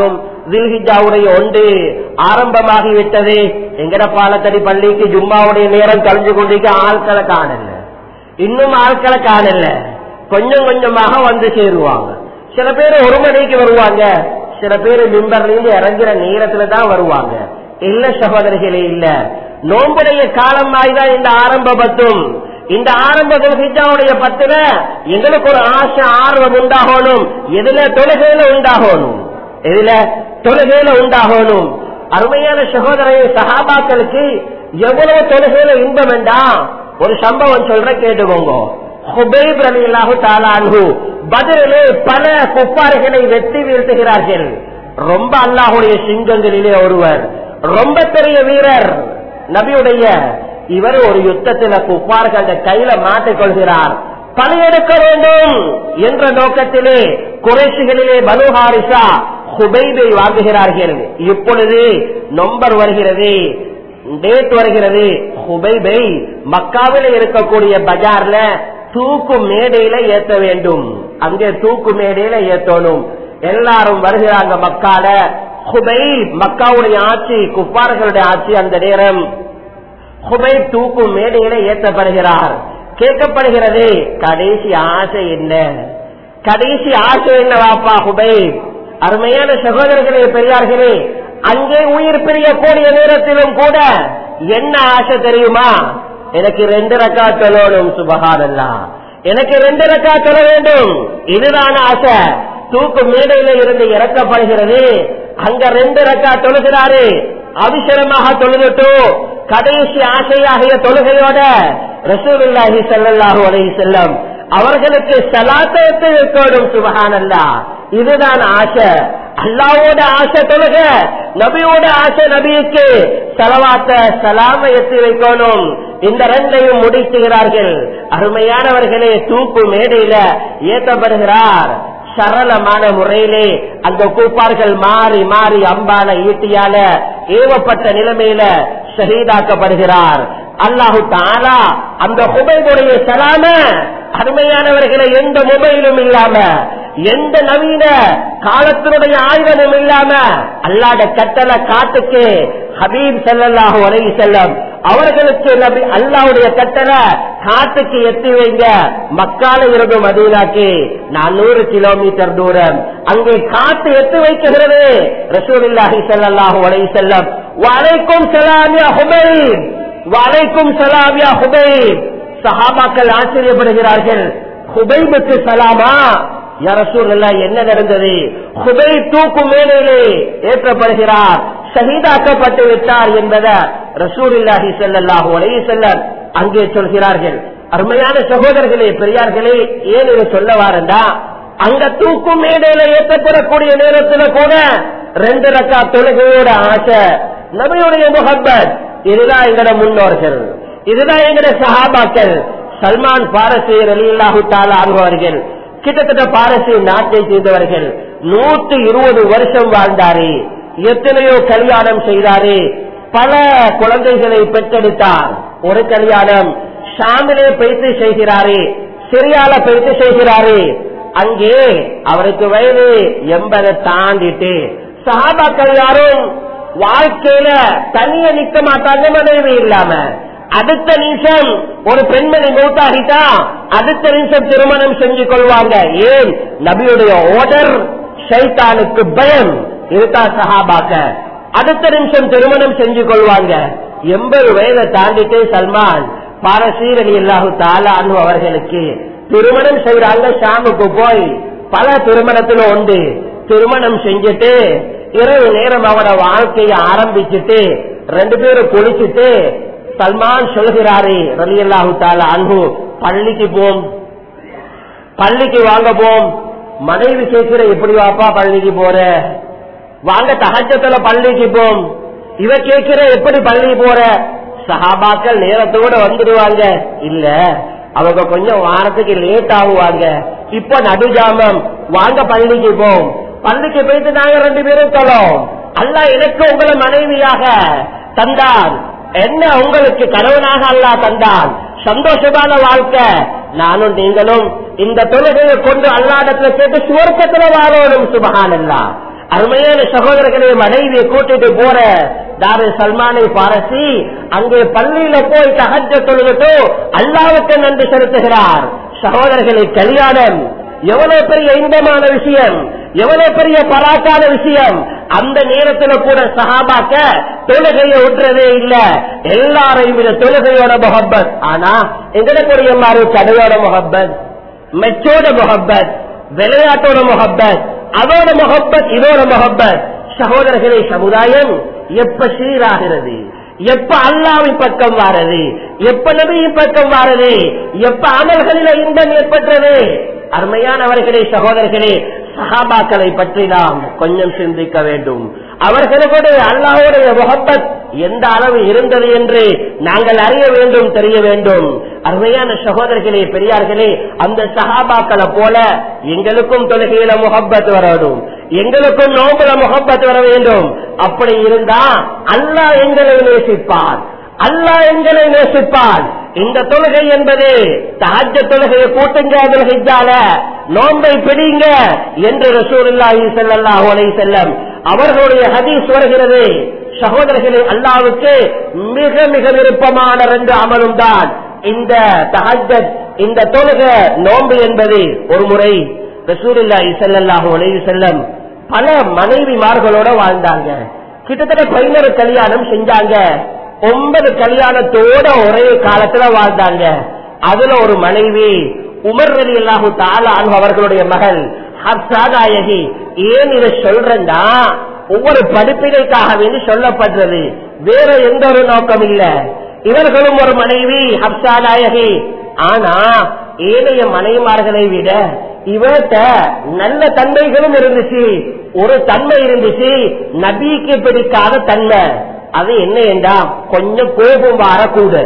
தில்ஹிஜ்ஜாவுடைய ஒன்று ஆரம்பமாகிவிட்டது. எங்கட பாலத்தடி பள்ளிக்கு ஜும்மாவுடைய நேரம் கழிஞ்சு கொண்டிருக்க ஆட்களை காணல, இன்னும் ஆட்களை காணல. கொஞ்சம் கொஞ்சமாக வந்து சேருவாங்க. சில பேர் ஒரு மணிக்கு வருவாங்க, சில பேர் மிம்பர்ல இருந்து இறங்குற நேரத்துல தான் வருவாங்க. இல்ல சகோதரிகளே, இல்ல, நோம்புடைய காலம் தான் இந்த ஆரம்ப பத்தும். இந்த ஆரம்ப துல்ஹிஜ்ஜாவுடைய பத்துல எங்களுக்கு ஒரு ஆசை ஆர்வம் உண்டாகணும். எதுல? தொழுகையில உண்டாகணும். எதுல? தொழுகையில உண்டாகணும். அருமையான சகோதரரை, சஹாபாக்களுக்கு எவ்வளவு தொழுகையில இன்பம் வேண்டாம். ஒரு சம்பவம் சொல்ற, கேட்டுக்கோங்க. ஹுபைப் ரலியல்லாஹு தஆலா அன்ஹு பத்ரிலே பல குஃபார்களை வெட்டி வீழ்த்துகிறார்கள். ரொம்ப அல்லாஹ்வுடைய சிங்கங்களிலே ஒருவர், ரொம்ப பெரிய வீரர், நபியுடைய இவர் ஒரு யுத்தத்தில் குஃபார்கள் கையில மாட்டிக் கொள்கிறார். பணியெடுக்க வேண்டும் என்ற நோக்கத்திலே குறைஷிகளிலே பனு ஹாரிஸா ஹுபைபை வாங்குகிறார்கள். இப்பொழுது நம்பர் வருகிறது, டேட் வருகிறது. ஹுபைபை மக்காவில இருக்கக்கூடிய பஜார்ல தூக்கு மேடையில ஏத்த வேண்டும். அங்கே தூக்கு மேடையில ஏத்தணும். எல்லாரும் வருகிறாங்க மக்கால. ஹுபைப் மக்காவுடைய ஆட்சி, குஃபார்களுடைய ஆட்சி. அந்த நேரம் ஹுபைப் தூக்கு மேடையில ஏற்றப்படுகிறார். கேட்கப்படுகிறது, கடைசி ஆசை என்ன? கடைசி ஆசை என்ன வாப்பா ஹுபைப்? அருமையான சகோதரர்களே, பெரியார்களே, அங்கே உயிர் பிரியக்கூடிய நேரத்திலும் கூட என்ன ஆசை தெரியுமா? எனக்கு ரெண்டு ரக்கா தொழணும். சுபஹானல்லாஹ், எனக்கு ரெண்டு ரக்கா தொழ வேண்டும். இதுதான் ஆசை. தூக்கு மேடையில இருந்து இறக்கப்படுகிறது. அங்க ரெண்டு ரக்கா தொழுகிறாரு. அவசரமாக தொழுதுட்டு கடைசி ஆசையாகிய தொழுகையோட ரசூலுல்லாஹி ஸல்லல்லாஹு அலைஹி வஸல்லம் அவர்களுக்கு ஸலாத்தை வைக்கணும். சுப்ஹானல்லாஹ், இதுதான் ஆசை. அல்லாஹ்வோட ஆசை தொழுக, நபியோட ஆசை நபிக்கு ஸலவாத்த ஸலாமை எத்தி வைக்கணும். இந்த ரெண்டையும் முடிச்சுகிறார்கள். அருமையானவர்களே, தூக்கு மேடையில ஏற்றப்படுகிறார். சரளமான முறையிலே அந்த கூப்பார்கள் மாறி மாறி அம்பால ஈட்டியால ஏவப்பட்ட நிலைமையில ஷஹீதாக்கப்படுகிறார். அல்லாஹு தஆலா அந்த ஹுபைபுடைய சலாம, அருமையானவர்களை, எந்த மொபைலும் இல்லாம, எந்த நவீன காலத்தினுடைய ஆயுதமும் இல்லாம அல்லாஹ்ட கட்டளை காட்டுக்கு ஹபீப் ஸல்லல்லாஹு அலைஹி வஸல்லம் அவர்களுக்கு நபி அல்லாஹ்வுடைய கட்டளை காட்டுக்கு எத்தி வைங்க. மக்கால இருந்து மதீனாக்கு நானூறு கிலோமீட்டர் தூரம். அங்கே காட்டு எத்தி வைக்கிறது. ரசூலுல்லாஹி ஸல்லல்லாஹு அலைஹி வஸல்லம், வலைக்கும் சலாம் யா ஹுபைப், வலைக்கும் சலாம் யா ஹுபைப். சஹாபாக்கள் ஆச்சரியப்படுகிறார்கள். ஹுபைபுக்கு சலாமா? யா ரசூலுல்லாஹ், என்ன நடந்தது? ஹுபைப் தூக்கு மேடையிலே ஏற்றப்படுகிறார், ஷஹீதாக்கப்பட்டு விட்டார் என்பதை ரசூலுல்லாஹி ஸல்லல்லாஹு அலைஹி வஸல்லம் அங்கே சொல்கிறார்கள். அருமையான சகோதரர்களே, பெரியார்களே, ஏன் இதை சொல்ல வாரண்டா, அங்க தூக்கு மேடையில ஏற்றப்படக்கூடிய நேரத்தில் கூட ரெண்டு ரக்கா தொழுகையோட ஆசை, நபியுடைய முஹப்பத், இதுதான் எங்கட முன்னோர்கள், இதுதான் எங்கட சஹாபாக்கள். சல்மான் பாரசி ரலியல்லாஹு தஆலா அன்ஹு அவர்கள் கிட்டத்தட்ட பாரசி நாட்டை சேர்ந்தவர்கள். நூற்றி இருபது வருஷம் வாழ்ந்தாரு. எத்தனையோ கல்யாணம் செய்தாரு. பல குழந்தைகளை பெற்றெடுத்தார். ஒரு கல்யாணம் ஷாமிலே பயிற்சி செய்கிறாரு, சிரியால பயிற்சி செய்கிறாரு. அங்கே அவருக்கு வயது எண்பதை தாண்டிட்டு, சஹாபாக்கள் யாரும் வாழ்க்கையில தனிய நிக்க மாட்டாங்க மனைவி இல்லாம. அடுத்த நிமிஷம் ஒரு பெண்மணி மூத்தாகிட்டா அடுத்த நிமிஷம் திருமணம் செஞ்சு கொள்வாங்க. ஏன்? நபியுடைய ஆர்டர், ஷைத்தானுக்கு பயம். இதுதான் சஹாபாக்க. அடுத்த நிமிஷம் திருமணம் செஞ்சு கொள்வாங்க. எண்பது வயதை தாண்டிட்டு சல்மான் பாரசி ரலியல்லாஹு தஆலா அன்ஹு அவர்களுக்கு திருமணம் செய்யறாங்க. ஷாமுக்கு போய் பல திருமணத்துல உண்டு. திருமணம் செஞ்சுட்டு இரவு நேரம் அவட வாழ்க்கையை ஆரம்பிச்சுட்டு ரெண்டு பேரும் குளிச்சுட்டு சல்மான் சொல்கிறாரு ரலியல்லாஹு தஆலா அன்ஹு, பள்ளிக்கு போம், பள்ளிக்கு வாங்க போம். மனைவி கேட்கிற, எப்படி வாப்பா பள்ளிக்கு போற? வாங்க தஹஜ்ஜுல பள்ளிக்கு போம். இவ கேட்கிற, எப்படி பள்ளி போற? சஹாபாக்கள் நேரத்தோட வந்துடுவாங்க. இல்ல, அவங்க கொஞ்சம் வாரத்துக்கு லேட் ஆகுவாங்க. இப்ப நடுஜாமம், வாங்க பள்ளிக்கு போம். பள்ளிக்கு போயிட்டு நாங்க ரெண்டு பேரும் தொழும். அல்லாஹ் எனக்கு உங்களை மனைவியாக தந்தான், என்ன உங்களுக்கு கணவனாக அல்லாஹ் தந்தான். சந்தோஷமான வாழ்க்கை. நானும் நீங்களும் இந்த தொழுகையை கொண்டு அல்லாஹ்விடத்துல கேட்டு சுவர்க்கத்துல வாழணும். சுப்ஹானல்லாஹ். அருமையான சகோதரர்களை மனைவியை கூட்டிட்டு போற தாரு சல்மானை பாரசி அங்கே பள்ளியில போய் தஹஜ்ஜத் தொழுதுட்டு அல்லாஹ்வுக்கு நன்றி செலுத்துகிறார். சகோதரர்களை கல்யாணம் எவ்வளவு பெரிய இன்பமான விஷயம், எவ்வளவு பெரிய பராக்கான விஷயம். அந்த நேரத்தில் கூட சஹாபாக்க தொழுகையை விட்டுறதே இல்ல, எல்லாரையும் இந்த தொழுகையோட முஹப்பத். ஆனா எங்களுடைய மாதிரி கடையோட முஹப்பத், மெச்சோட முஹப்பத், விளையாட்டோட முஹப்பத், அதோட முஹப்பத், இதோட முஹப்பத். சகோதரர்களே, சமுதாயம் எப்ப சீராகிறது, எப்ப அல்லாஹ்வின் பக்கம் வாரது, எப்ப நபியின் பக்கம் வாரது, எப்ப அமல்களில இன்பம் ஏற்பட்டது. அருமையானவர்களே, சகோதரர்களே, சஹாபாக்களை பற்றி நாம் கொஞ்சம் சிந்திக்க வேண்டும். அவர்களுடைய அல்லாஹ்வுடைய முஹப்பத் எந்த அளவு இருந்தது என்று நாங்கள் அறிய வேண்டும், தெரிய வேண்டும். அருமையான சகோதரர்களே, பெரியார்களே, அந்த சஹாபாக்களை போல எங்களுக்கும் தொழுகையில முஹப்பத் வரணும், எங்களுக்கும் நோம்புல முஹப்பத் வர வேண்டும். அப்படி இருந்தா அல்லாஹ் எங்களை நேசிப்பார், அல்லாஹ் எங்களை நேசிப்பார். இந்த தொழுகை என்பது தஹஜ்ஜத் தொழுகையை கூட்டுங்க, அதில் ஹிஜ்ஜால நோன்பை பிடிங்க என்று ரசூலுல்லாஹி ஸல்லல்லாஹு அலைஹி வஸல்லம் அவர்களுடைய ஹதீஸ் வருகிறது. சகோதரர்களே, அல்லாஹ்வுக்கு மிக மிக விருப்பமான ரெண்டு அமலும் தான் இந்த தஹஜ்ஜத், இந்த தொழுகை, நோன்பு என்பது. ஒரு முறை ரசூலுல்லாஹி ஸல்லல்லாஹு அலைஹி வஸல்லம் பல மனைவிமார்களோட வாழ்ந்தாங்க. கிட்டத்தட்ட பதினொரு கல்யாணம் செஞ்சாங்க. ஒன்பது கல்யாணத்தோட ஒரே காலத்துல வாழ்ந்தாங்க. அதுல ஒரு மனைவி உமர் ரலியல்லாஹு தஆலா அன்ஹு அவர்களுடைய மகள் ஹப்ஸா நாயகி. ஏன் இதை சொல்றேன்னா, ஒவ்வொரு படிப்பினைக்காக வேண்டி சொல்லப்படுறது, வேற எந்த ஒரு நோக்கம் இல்ல. இவர்களும் ஒரு மனைவி ஹப்ஸா நாயகி. ஆனா ஏனைய மனைவிமார்களை விட இவர்கிட்ட நல்ல தன்மைகளும் இருந்துச்சு. ஒரு தன்மை இருந்துச்சு, நபிக்கு பிடிக்காத தன்மை. அது என்ன என்றா, கொஞ்சம் கோபம் வரக்கூட,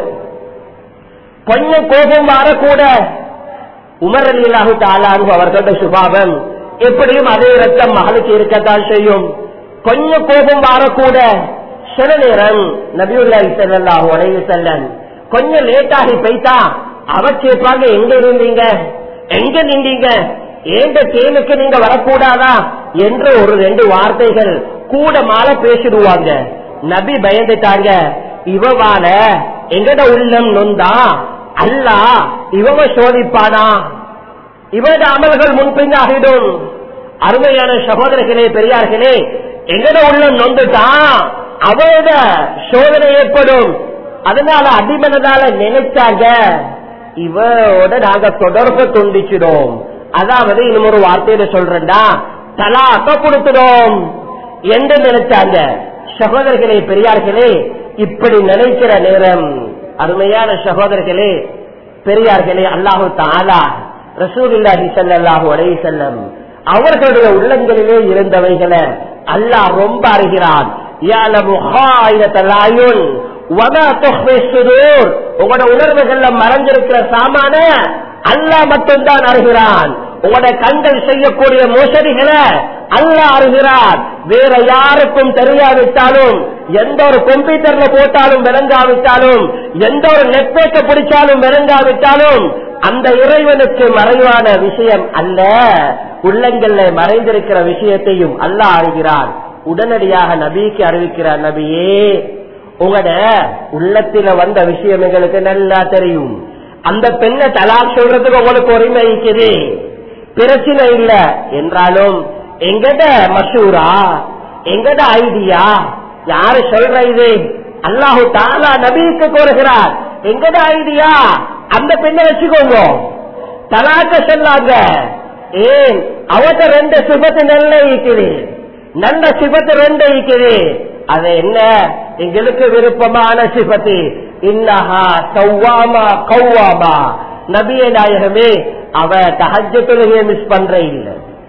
கொஞ்சம் கோபம் வரக்கூட. உமர் ரலியல்லாஹு தஆலா அன்ஹு அவர்களுடைய சுபாவம் எப்படியும் அதே ரத்தம் மகளுக்கு இருக்கத்தான் செய்யும். கொஞ்சம் கோபம் வரக்கூட. சில நேரம் நபியுல்லாஹி ஸல்லல்லாஹு அலைஹி வஸல்லம் கொஞ்சம் லேட்டாகி போய்த்தா அவர் கேட்பாங்க, எங்க இருந்தீங்க, எங்க நின்றீங்க, ஏந்த தேனுக்கு நீங்க வரக்கூடாதா என்று ஒரு ரெண்டு வார்த்தைகள் கூட மால பேசிடுவாங்க. நபி பயந்துட்டாங்க, இவவால எங்கட உள்ளம் நொந்தா அல்லாஹ் இவங்க சோதிப்பானா, இவட அமல்கள் முன்பின்னாகிடும். அருமையான சகோதரர்களே, பெரியார்களே, எங்கட உள்ளம் நொந்துட்டா அவட சோதனை ஏற்படும். அதனால அடிமனதால நினைச்சாங்க, இவோட நாங்க தொடர்பு துண்டிச்சிடும். அதாவது இன்னும் ஒரு வார்த்தையில சொல்றா, தலாக்க கொடுத்துடும் என்று நினைச்சாங்க. சகோதரர்களே, பெரியார்களே, இப்படி நினைக்கிற நேரம், அருமையான சகோதரர்களே, பெரியார்களே, அல்லாஹு தஆலா ரசூலுல்லாஹி ஸல்லல்லாஹு அலைஹி வஸல்லம் அவர்களுடைய உள்ளங்களிலே இருந்தவைகளை அல்லாஹ் ரொம்ப அறிகிறான். யஅலமு ஹாயினத்தல் அயுன் வமா துஃபி ஸுதூர். உங்களோட உணர்வுகள்ல மறைஞ்சிருக்கிற சாமான அல்லாஹ் மட்டும்தான் அறிகிறான். உங்களுடைய கண்கள் செய்யக்கூடிய மோசடிகளை அல்லாஹ் அறிகிறார். வேற யாருக்கும் தெரியாவிட்டாலும், எந்த ஒரு கம்ப்யூட்டர்ல போட்டாலும் விளங்காவிட்டாலும், எந்த ஒரு நெட்வொர்க்க பிடிச்சாலும் விளங்காவிட்டாலும், அந்த இறைவனுக்கு மறைவான விஷயம் அல்ல. உள்ளங்கள்ல மறைந்திருக்கிற விஷயத்தையும் அல்லாஹ் அறிகிறார். உடனடியாக நபிக்கு அறிவிக்கிறார், நபியே, உங்களோட உள்ளத்தில வந்த விஷயம் எங்களுக்கு நல்லா தெரியும். அந்த பெண்ணை தலாக் சொல்றதுக்கு உங்களுக்கு உரிமை இருக்குது, பிரச்சனை இல்ல. என்றாலும் எங்கட மசூரா, எங்கட ஐடியா, யாரு சொல்ற இது? அல்லாஹு தஆலா நபிக்கு கோருகிறார், எங்கட ஐடியா அந்த பெண்ணை வச்சுக்கோங்க, தலாக்க சொல்லாங்க. ஏன்? அவட்ட ரெண்டு சிபத்து நல்ல இருக்குது, நல்ல சிபத்து ரெண்டு இருக்குது. அது என்ன? எங்களுக்கு விருப்பமான சிபத்து. இன்னஹா சவ்வாமா கவ்வாமா. நபியே நாயகமே, அவ தஹஜ்ஜத் தொழுகையை மிஸ் பண்ற இல்ல,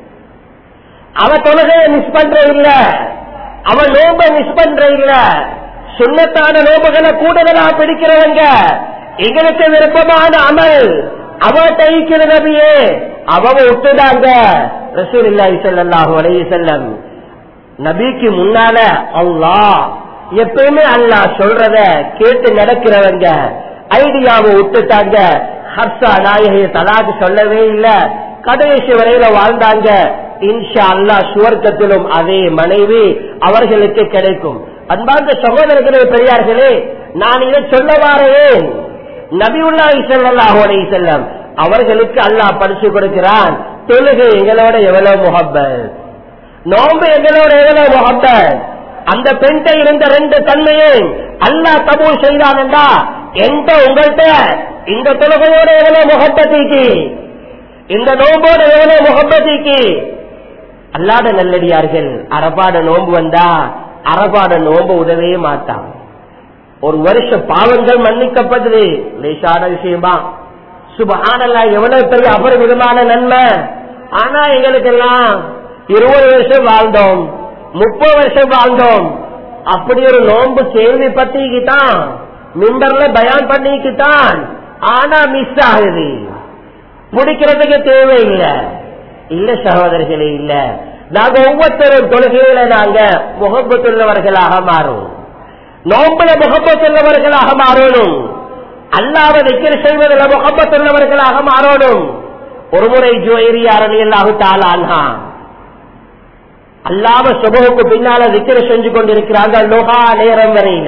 அவ தொழுகையை மிஸ் பண்ற இல்ல, அவ நோம்ப மிஸ் பண்ற இல்ல. சுன்னத்தான நோம்புகளை கூடுதலா பிடிக்கிறவங்க, எங்களுக்கு விருப்பமான அமல் அவ தைக்கிற நபியே, அவ விட்டுடாங்க. ரசூலுல்லாஹி ஸல்லல்லாஹு அலைஹி வஸல்லம் நபிக்கு முன்னால அல்லாஹ் எப்பயுமே அல்லாஹ் சொல்றத கேட்டு நடக்கிறவங்க ஐடியாவை விட்டுட்டாங்க. ஹப்ஸா நாயகியை தலாக் சொல்லவே இல்ல, கடைசி வரையில வாழ்ந்தாங்க. இன்ஷா அல்லாஹ் சுவர்க்கத்திலும் அதே மனைவி அவர்களுக்கு கிடைக்கும். அன்பார்ந்த சகோதரர்களே, பெரியார்களே, நான் இதை சொல்ல வாரேன். நபியுல்லாஹி ஸல்லல்லாஹு அலைஹி வஸல்லம் அவர்களுக்கு அல்லாஹ் பரிசு கொடுக்கிறான். தொழுகை எங்களோட எவ்வளவு முஹப்பத், நோன்பு எங்களோட எவ்வளவு முஹப்பத். அந்த பெண்ட இருந்த ரெண்டு தன்மையை அல்லாஹ் கபூல் செய்தான் என்றா எந்த உங்கள்கிட்ட இந்த தொழுகையோட எவ்வளவு முஹப்பத்திக்கு, இந்த நோம்போட எவ்வளவு முஹப்பத்திக்கு. அல்லாத நல்லடியார்கள், அரபாட நோன்பு வந்தா அரபாட நோன்பு உதவே மாட்டான். ஒரு வருஷ பாவங்கள் மன்னிக்கப்பட்டது, லேசான விஷயமா. சுப்ஹானல்லாஹ், எவ்வளவு பெரிய அபரிமிதமான நன்மை. ஆனா எங்களுக்கெல்லாம் இருபது வருஷம் வாழ்ந்தோம், முப்பது வருஷம் வாழ்ந்தோம். அப்படி ஒரு நோன்பு கேள்விப்பட்டிக்கிட்டான், மிம்பர்ல பயான் பண்ணிக்கிட்டான். ஆனா மிஸ் ஆகுது, பிடிக்கிறதுக்கு தேவையில்லை. இல்ல சகோதரர்களே, இல்ல. நாங்க ஒவ்வொருத்தரும் தொழுகையில நாங்க முகப்பத்துள்ளவர்களாக மாறும், நோம்புல முகப்பத்துள்ளவர்களாக மாறணும், அல்லாஹ்வை திக்ர் செய்வதில் முகப்பத்துள்ளவர்களாக மாறணும். ஒரு முறை ஜுவைரியா ரலியல்லாஹு தஆலா அன்ஹா அல்லாஹ்வை சுபஹுக்கு பின்னால திக்ர் செஞ்சு கொண்டிருக்கிறாங்க, லோகா நேரம் வரையில.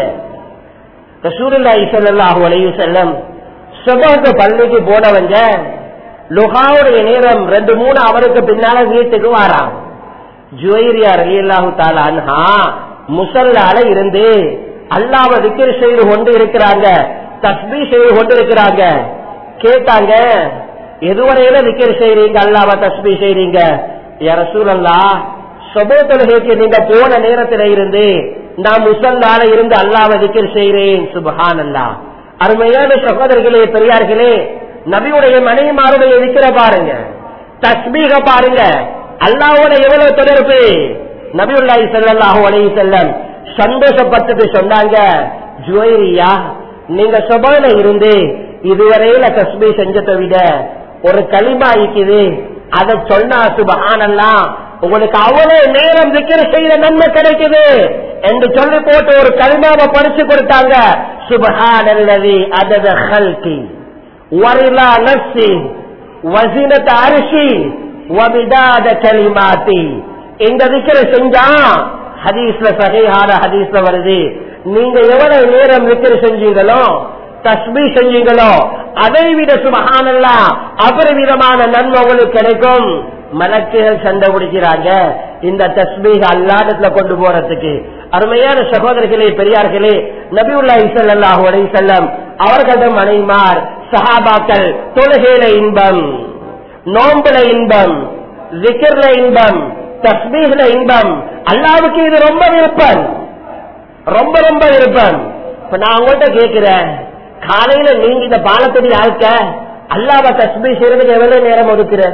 ரசூலுல்லாஹி ஸல்லல்லாஹு அலைஹி வஸல்லம் சுபஹுக்கு பள்ளிக்கு போனவங்க லுஹாவுடைய நேரம் ரெண்டு மூணு அவருக்கு பின்னால வீட்டுக்கு வாராங்க. ஜுவைரியா ரலியல்லாஹு தஆலா அன்ஹா முஸல்லால இருந்து அல்லாஹ்வை திக்ர் செய்து கொண்டு இருக்கிறாங்க, தஸ்பீஹ் செய்து கொண்டு இருக்கிறாங்க. கேட்டாங்க, எதுவரையில திக்ர் செய்றீங்க, அல்லாஹ்வை தஸ்பீஹ் செய்றீங்க? யா ரசூலல்லாஹ், சுபஹ் தொழுகைக்கு நீங்க போன நேரத்தில இருந்து நான் முஸல்லால இருந்து அல்லாஹ்வை திக்ர் செய்றேன். சுப்ஹானல்லாஹ். அருமையான சகோதரர்களே, பெரியார்களே, நபியுடைய மனைவிமாருடைய திக்ர பாருங்க, தஸ்பீஹ பாருங்க, அல்லாஹ்வோட எவ்வளவு தொடர்பு. நபியுல்லாஹி ஸல்லல்லாஹு அலைஹி வஸல்லம் சந்தோஷப்பட்டு சொன்னாங்க, ஜுவைரியா, நீங்க சுபஹ்ல இருந்து இதுவரையில தஸ்பீஹ் செஞ்சதை விட ஒரு கலிமா இருக்குது, அதை சொன்னா சுப்ஹானல்லாஹ் உங்களுக்கு அவ்வளவு நேரம் திக்ர் செய்த நன்மை கிடைக்குது என்று சொல்லி போட்டு ஒரு கலிமாவை படிச்சு கொடுத்தாங்க. சுப்ஹானல்லதி அதத ஹல்கி வரிலா நஃப்ஸி வஸினத அர்ஷி வமிதாத கலிமாத்தி. இந்த திக்ர செஞ்சா ஹதீஸ்ல சஹீஹான ஹதீஸ்ல வருது, நீங்க எவ்வளவு நேரம் திக்ர் செஞ்சீங்களோ, தஸ்பீஹ் செஞ்சீங்களோ, அதை விட சுப்ஹானல்லாஹ் அபரிமிதமான நன்மை உங்களுக்கு கிடைக்கும். மலக்குகள் சண்டை பிடிக்கிறாங்க இந்த தஸ்பீஹ் அல்லாஹ்விடத்துல கொண்டு போறதுக்கு. அருமையான சகோதரர்களே, பெரியார்களே, நபியுல்லாஹி ஸல்லல்லாஹு அலைஹி வஸல்லம் அவர்களது மனைவிமார் சஹாபாக்கள் தொழுகையில இன்பம், நோம்புல இன்பம், ஜிக்ர்ல இன்பம், தஸ்பீஹ்ல இன்பம். அல்லாஹ்வுக்கு இது ரொம்ப விருப்பம், ரொம்ப ரொம்ப விருப்பம். இப்ப நான் உங்கள்கிட்ட கேட்கிறேன், காலையில நீங்க இந்த பாலத்தடி ஆழ்க்க அல்லாஹ்வை தஸ்பீஹ் செய்யறதுக்கு எவ்வளவு நேரம் ஒதுக்குற?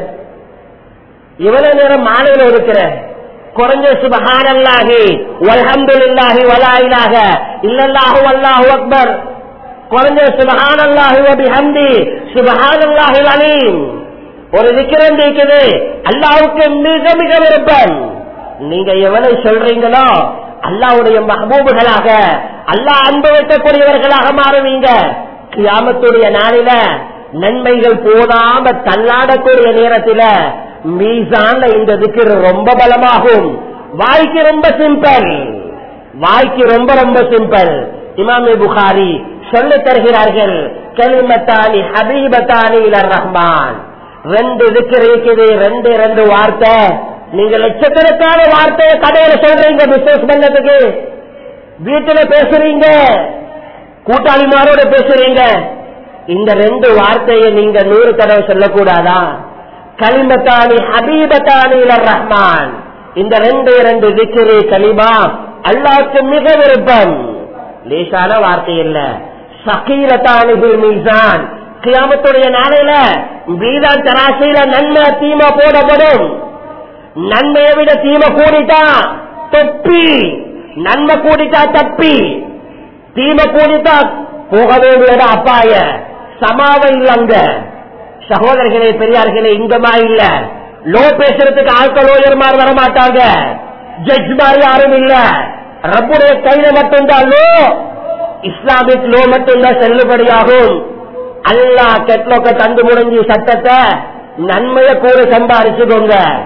எவ்வளவு நேரம் மாலையில ஒதுக்குற? குறைஞ்ச சுப்ஹானல்லாஹி வல்ஹம்துலில்லாஹி வலா இலாஹ இல்லல்லாஹு வல்லாஹு அக்பர், குறைஞ்ச சுப்ஹானல்லாஹி வ பிஹம்தி சுப்ஹானல்லாஹில் அலீம். ஒரு திக்ரம் இருக்குது, அல்லாஹ்வுக்கு மிக மிக விருப்பம். நீங்க எவ்வளவு சொல்றீங்களோ அல்லாஹ்வுடைய மஹ்பூபுகளாக, அல்லாஹ் அனுபவிக்கக்கூடியவர்களாக மாறுவீங்க. கியாமத்துடைய நாளில நன்மைகள் போதாம தள்ளாடக்கூடிய நேரத்தில மீசான்ல இந்த திக்ர் ரொம்ப பலமாகும். வாய்க்கு ரொம்ப சிம்பிள், வாய்க்கு ரொம்ப ரொம்ப சிம்பிள். இமாம் புகாரி சொல்லி தருகிறார்கள், கலிமத்தானி ஹபீபத்தானி இலர் ரஹ்மான். ரெண்டு திக்ர் இருக்குது, ரெண்டு ரெண்டு வார்த்தை. நீங்க லட்சக்கணக்கான வார்த்தையை கடையில சொல்றீங்க, பிசினஸ் பண்ணதுக்கு, வீட்டுல பேசுறீங்க, கூட்டாளிமாரோட பேசுறீங்க. இந்த ரெண்டு வார்த்தையை நீங்க நூறு தடவை சொல்லக்கூடாதா? கலிமத்தானி ஹபீபத்தானி இலர் ரஹ்மான். இந்த ரெண்டு ரெண்டு திக்ரு கலிமா அல்லாஹ்வுக்கு மிக விருப்பம். லேசான வார்த்தை இல்ல. சகீலத்தானி பில் மீசான். கியாமத்துடைய நாளையில மீதான் தராசையில நன்மை தீமை போடப்படும். நன்மையை விட தீமை கூடிட்டா தொப்பி, நன்மை கூடிட்டா தப்பி, தீமை கூடிட்டா போக வேண்டியது அப்பாய சமாவை இல்லங்க. சகோதரர்களே, பெரியார்களே, இங்கமா இல்ல. லோ பேசுறதுக்கு ஆட்கள் ஓயர்மார் வர மாட்டாங்க, ஜட்ஜ் மாதிரி யாரும் இல்ல. ரப்புடைய கையில மட்டும்தான் லோ, இஸ்லாமிக் லோ மட்டும்தான் செல்லுபடியாகும். அல்லாஹ் கெட்லோக்க தந்து முடிஞ்சு சட்டத்தை நன்மையை கூட சம்பாதிச்சுக்கோங்க.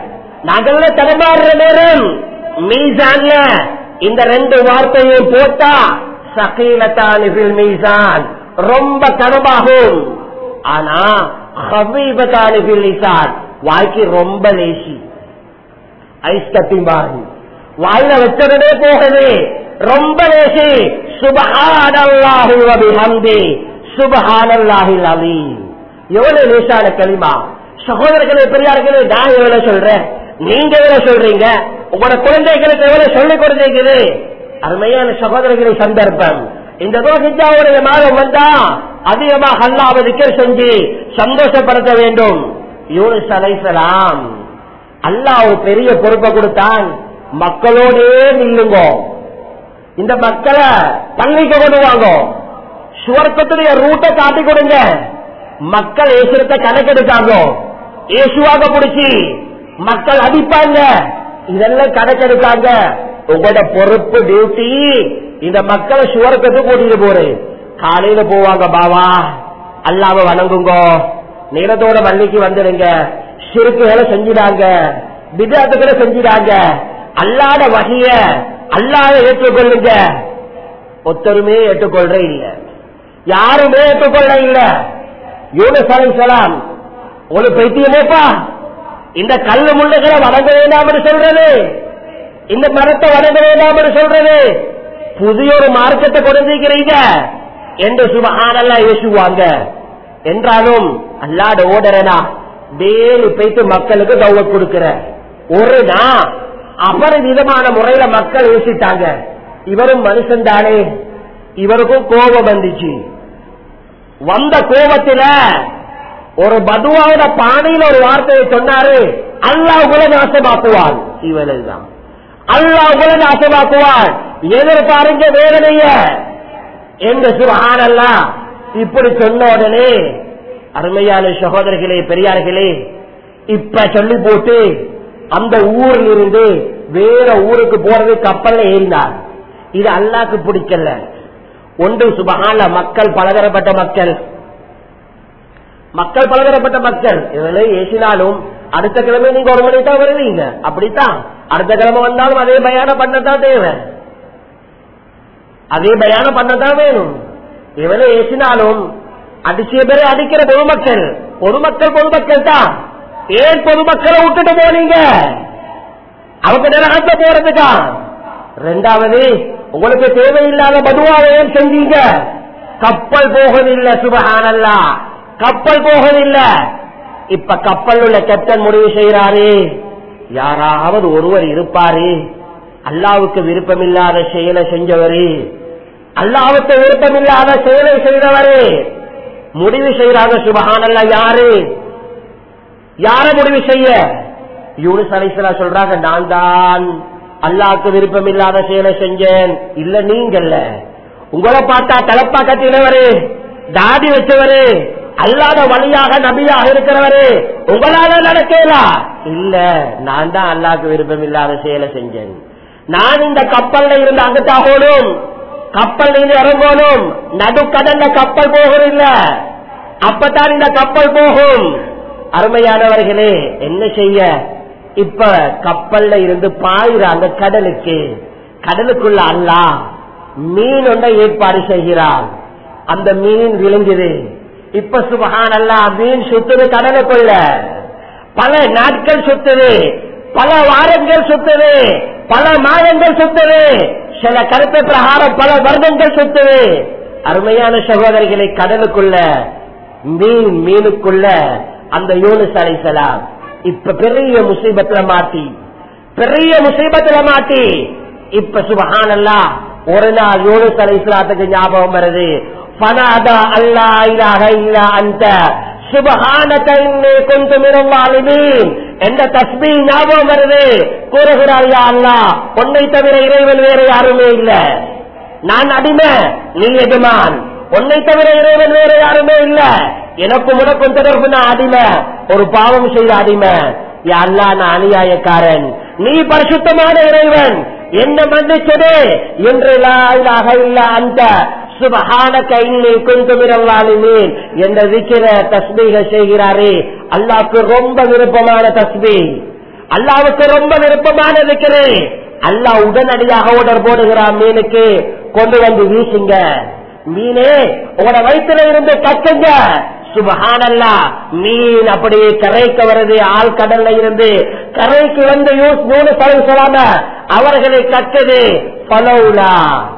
நாங்கள தடமாறுற நேரம் மீசான்ல இந்த ரெண்டு வார்த்தையும் போட்டா சகீலத்தானி ஃபில் மீசான் ரொம்ப கனமாகும். ஆனா ஹபீபத்தானி ஃபில் லிசான் வாய்க்கு ரொம்ப லேசி. ஐஸ் கட்டி மாதிரி வாயில வச்சதே போகுது, ரொம்ப லேசி. சுப்ஹானல்லாஹி வ பிஹம்தி சுப்ஹானல்லாஹில் அலீம். எவ்வளவு லேசான கலிமா. சகோதரர்களே, பெரியார்களே, நான் எவ்வளவு சொல்றேன், நீங்க எவ்வளவு சொல்றீங்க, உங்களோட குழந்தைகளுக்கு எவ்வளவு சொல்லிக் கொடுத்தீங்க. அருமையான சகோதரர்களை, சந்தர்ப்பம் இந்த துல்ஹிஜ்ஜாவுடைய மாதம் வந்தா அதிகமாக அல்லாஹ்வை திக்ர் செஞ்சு சந்தோஷப்படுத்த வேண்டும். யூனுஸ் அலைஹிஸ்ஸலாம் அல்லாஹ் ஒரு பெரிய பொறுப்பை கொடுத்தான். மக்களோடே நில்லுங்க, இந்த மக்களை பள்ளிக்கு கொண்டு வாங்க, சுவர்க்கத்துடைய ரூட்டை காட்டி கொடுங்க. மக்கள் ஏசுறத கணக்கெடுக்காங்க, ஏசுவாக பிடிச்சி மக்கள் அடிப்பாங்க, இதெல்லாம் கணக்கெடுக்காங்க. உங்களோட பொறுப்பு டியூட்டி இந்த மக்களை சுவர்க்கத்துக்கு கூட்டிட்டு போறேன். காலையில போவாங்க, பாவா அல்லாஹ்வை வணங்குங்க, நேரத்தோட பள்ளிக்கு வந்துடுங்க, ஷிர்க்குகளை செஞ்சிடாங்க, பித்அத்துகளை செஞ்சிடாங்க, அல்லாஹ்வுடைய வஹிய அல்லாஹ்வை ஏற்றுக்கொள்ளுங்க. ஒத்தருமே ஏற்றுக்கொள்ற இல்ல, யாருமே ஏற்றுக்கொள்ள இல்ல. யூனுஸ் அலைஹிஸ்ஸலாம் ஒரு பைத்தியமேப்பா, இந்த கல்லு முள்ளுகளை வணங்க வேண்டாம் என்று சொல்றது, இந்த மரத்தை வணங்க வேண்டாம் என்று சொல்றது, புதிய ஒரு மார்க்கத்தை கொடுத்திருக்கிறீங்க என்று சுப்ஹானல்லாஹ் ஏசுவாங்க. என்றாலும் அல்லாஹ்ட ஓடரனா டெய்லி போயிட்டு மக்களுக்கு தௌலத் கொடுக்கிற ஒரு நாள் அபரிவிதமான முறையில மக்கள் யோசித்தாங்க. இவரும் மனுஷன் தானே, இவருக்கும் கோபம் வந்துச்சு. வந்த கோபத்தில ஒரு பதுவாவோட பானையில ஒரு வார்த்தையை சொன்னாரு, அல்லாஹ் உங்களை நாசமாக்குவான். இவனதுதான் அல்லாஹ் உங்களை நாசமாக்குவான், எதிர்பாருங்க வேதனைய என்று சுப்ஹானல்லாஹ் இப்படி சொன்ன உடனே அருமையான சகோதரர்களே, பெரியார்களே, இப்ப சொல்லி போட்டு அந்த ஊரில் இருந்து வேற ஊருக்கு போறது கப்பல்ல ஏறினார். இது அல்லாஹ்க்கு பிடிக்கல. ஒன்று சுப்ஹானல்லாஹ், மக்கள் பலதரப்பட்ட மக்கள், மக்கள் பலதரப்பட்ட மக்கள். இவளை ஏசினாலும் அடுத்த கிழமை நீங்க ஒரு மணி தான் வருவீங்க, அப்படித்தான். அடுத்த கிழமை வந்தாலும் அதே பயானம் பண்ணத்தான் தேவை, அதே பயானம் பண்ணத்தான் வேணும். இவளை ஏசினாலும் அடிச்சிய பேரை அடிக்கிற பொதுமக்கள், பொதுமக்கள் பொதுமக்கள் தான். ஏன் பொதுமக்களை விட்டுட்டு போனீங்க? அவங்க நரகத்தை போறதுக்கா? ரெண்டாவது, உங்களுக்கு தேவையில்லாத பதுவாவை ஏன் செஞ்சீங்க? கப்பல் போகவில்லை. சுப்ஹானல்லாஹ், கப்பல் போகவில்லை. இப்ப கப்பல் உள்ள கேப்டன் முடிவு செய்யறாரு, யாராவது ஒருவர் இருப்பாரு அல்லாஹ்வுக்கு விருப்பமில்லாத செயலை செஞ்சவரு, அல்லாஹ்வுக்கு விருப்பமில்லாத செயலை செய்தவரு முடிவு செய்யறாங்க. சுப்ஹானல்லாஹ், யாரு யார முடிவு செய்ய? யூனுஸ் அலைஹிஸ்ஸலாம் சொல்றாங்க, நான் தான் அல்லாஹ்வுக்கு விருப்பமில்லாத செயலை செஞ்சேன். இல்ல, நீங்கல்ல. உங்களை பார்த்தா தலப்பா கட்டினவரு, தாடி வச்சவரு, அல்லாஹ்வுடைய வழியாக நபியாக இருக்கிறவரு, உங்களால நடக்கலாம். இல்ல, நான் தான் அல்லாஹ்வுக்கு விருப்பம் இல்லாத செயலை செஞ்சேன். நான் இந்த கப்பல்ல இருந்து அங்கத்தாகணும், கப்பல் இருந்து இறங்கணும், நடுக்கடல்ல கப்பல் போகும் இல்ல, அப்பதான் இந்த கப்பல் போகும். அருமையானவர்களே, என்ன செய்ய? இப்ப கப்பல்ல இருந்து பாயிறாங்க கடலுக்கு. கடலுக்குள்ள அல்லாஹ் மீன் ஒன்றை ஏற்பாடு செய்கிறான். அந்த மீன் விழுங்குது. இப்ப சுப்ஹானல்லாஹ், மீன் சுத்துது கடலுக்குள்ள. பல நாட்கள் சுத்துது, பல வாரங்கள் சுத்துது, பல மாதங்கள் சுத்துது, சில கருத்து பிரகாரம் பல வருடங்கள் சுத்துது. அருமையான சகோதரிகளை, கடலுக்குள்ள மீன், மீனுக்குள்ள அந்த யூனுஸ் அலைஹிஸ்ஸலாம் இப்ப பெரிய முசீபத்துல மாட்டி, பெரிய முசீபத்துல மாட்டி. இப்ப சுப்ஹானல்லாஹ், ஒரு நாள் யூனுஸ் அலைஹிஸ்ஸலாத்துக்கு ஞாபகம் வருது, ஃபனாதா அல்லா இலாஹ இல்லா அன்த சுப்ஹானக இன்னி குன்து மினல் ஸாலிமீன் என்ற தஸ்பீஹ் ஞாபகம் வருது. கூறுகிறார், யா அல்லாஹ், உன்னை தவிர இறைவன் வேற யாருமே இல்ல. நான் அடிமை, நீ எஜமான். உன்னை தவிர இறைவன் வேற யாருமே இல்ல. எனக்கும் உனக்கும் தொடர்பு, நான் அடிமை, ஒரு பாவம் செய்த அடிமை. யா அல்லாஹ், நான் அநியாயக்காரன், நீ பரிசுத்தமான இறைவன், என்ன மன்னிச்சதே என்று லா இலாஹ இல்லா அன்த சுப்ஹானக இன்னி குன்து மினல் ஸாலிமீன் என்ற திக்ர தஸ்பீஹ் செய்கிறாரே. அல்லாஹ்க்கு ரொம்ப விருப்பமான தஸ்பீஹ், அல்லாவுக்கு ரொம்ப விருப்பமான திக்ரு. அல்லாஹ் உடனடியாக ஓடர் போடுகிறான், மீனுக்கு கொண்டு வந்து வீசுங்க, மீனே உங்களோட வயிற்றுல இருந்து கட்டுங்க. சுபஹானல்லாஹ், மீன் அப்படியே கரைக்கு வருது. ஆள் கடல்ல இருந்து கரைக்கு வந்து யூனுஸ் அலைஹிஸ்ஸலாம் அவர்களை கட்டுது. ஃபலௌலா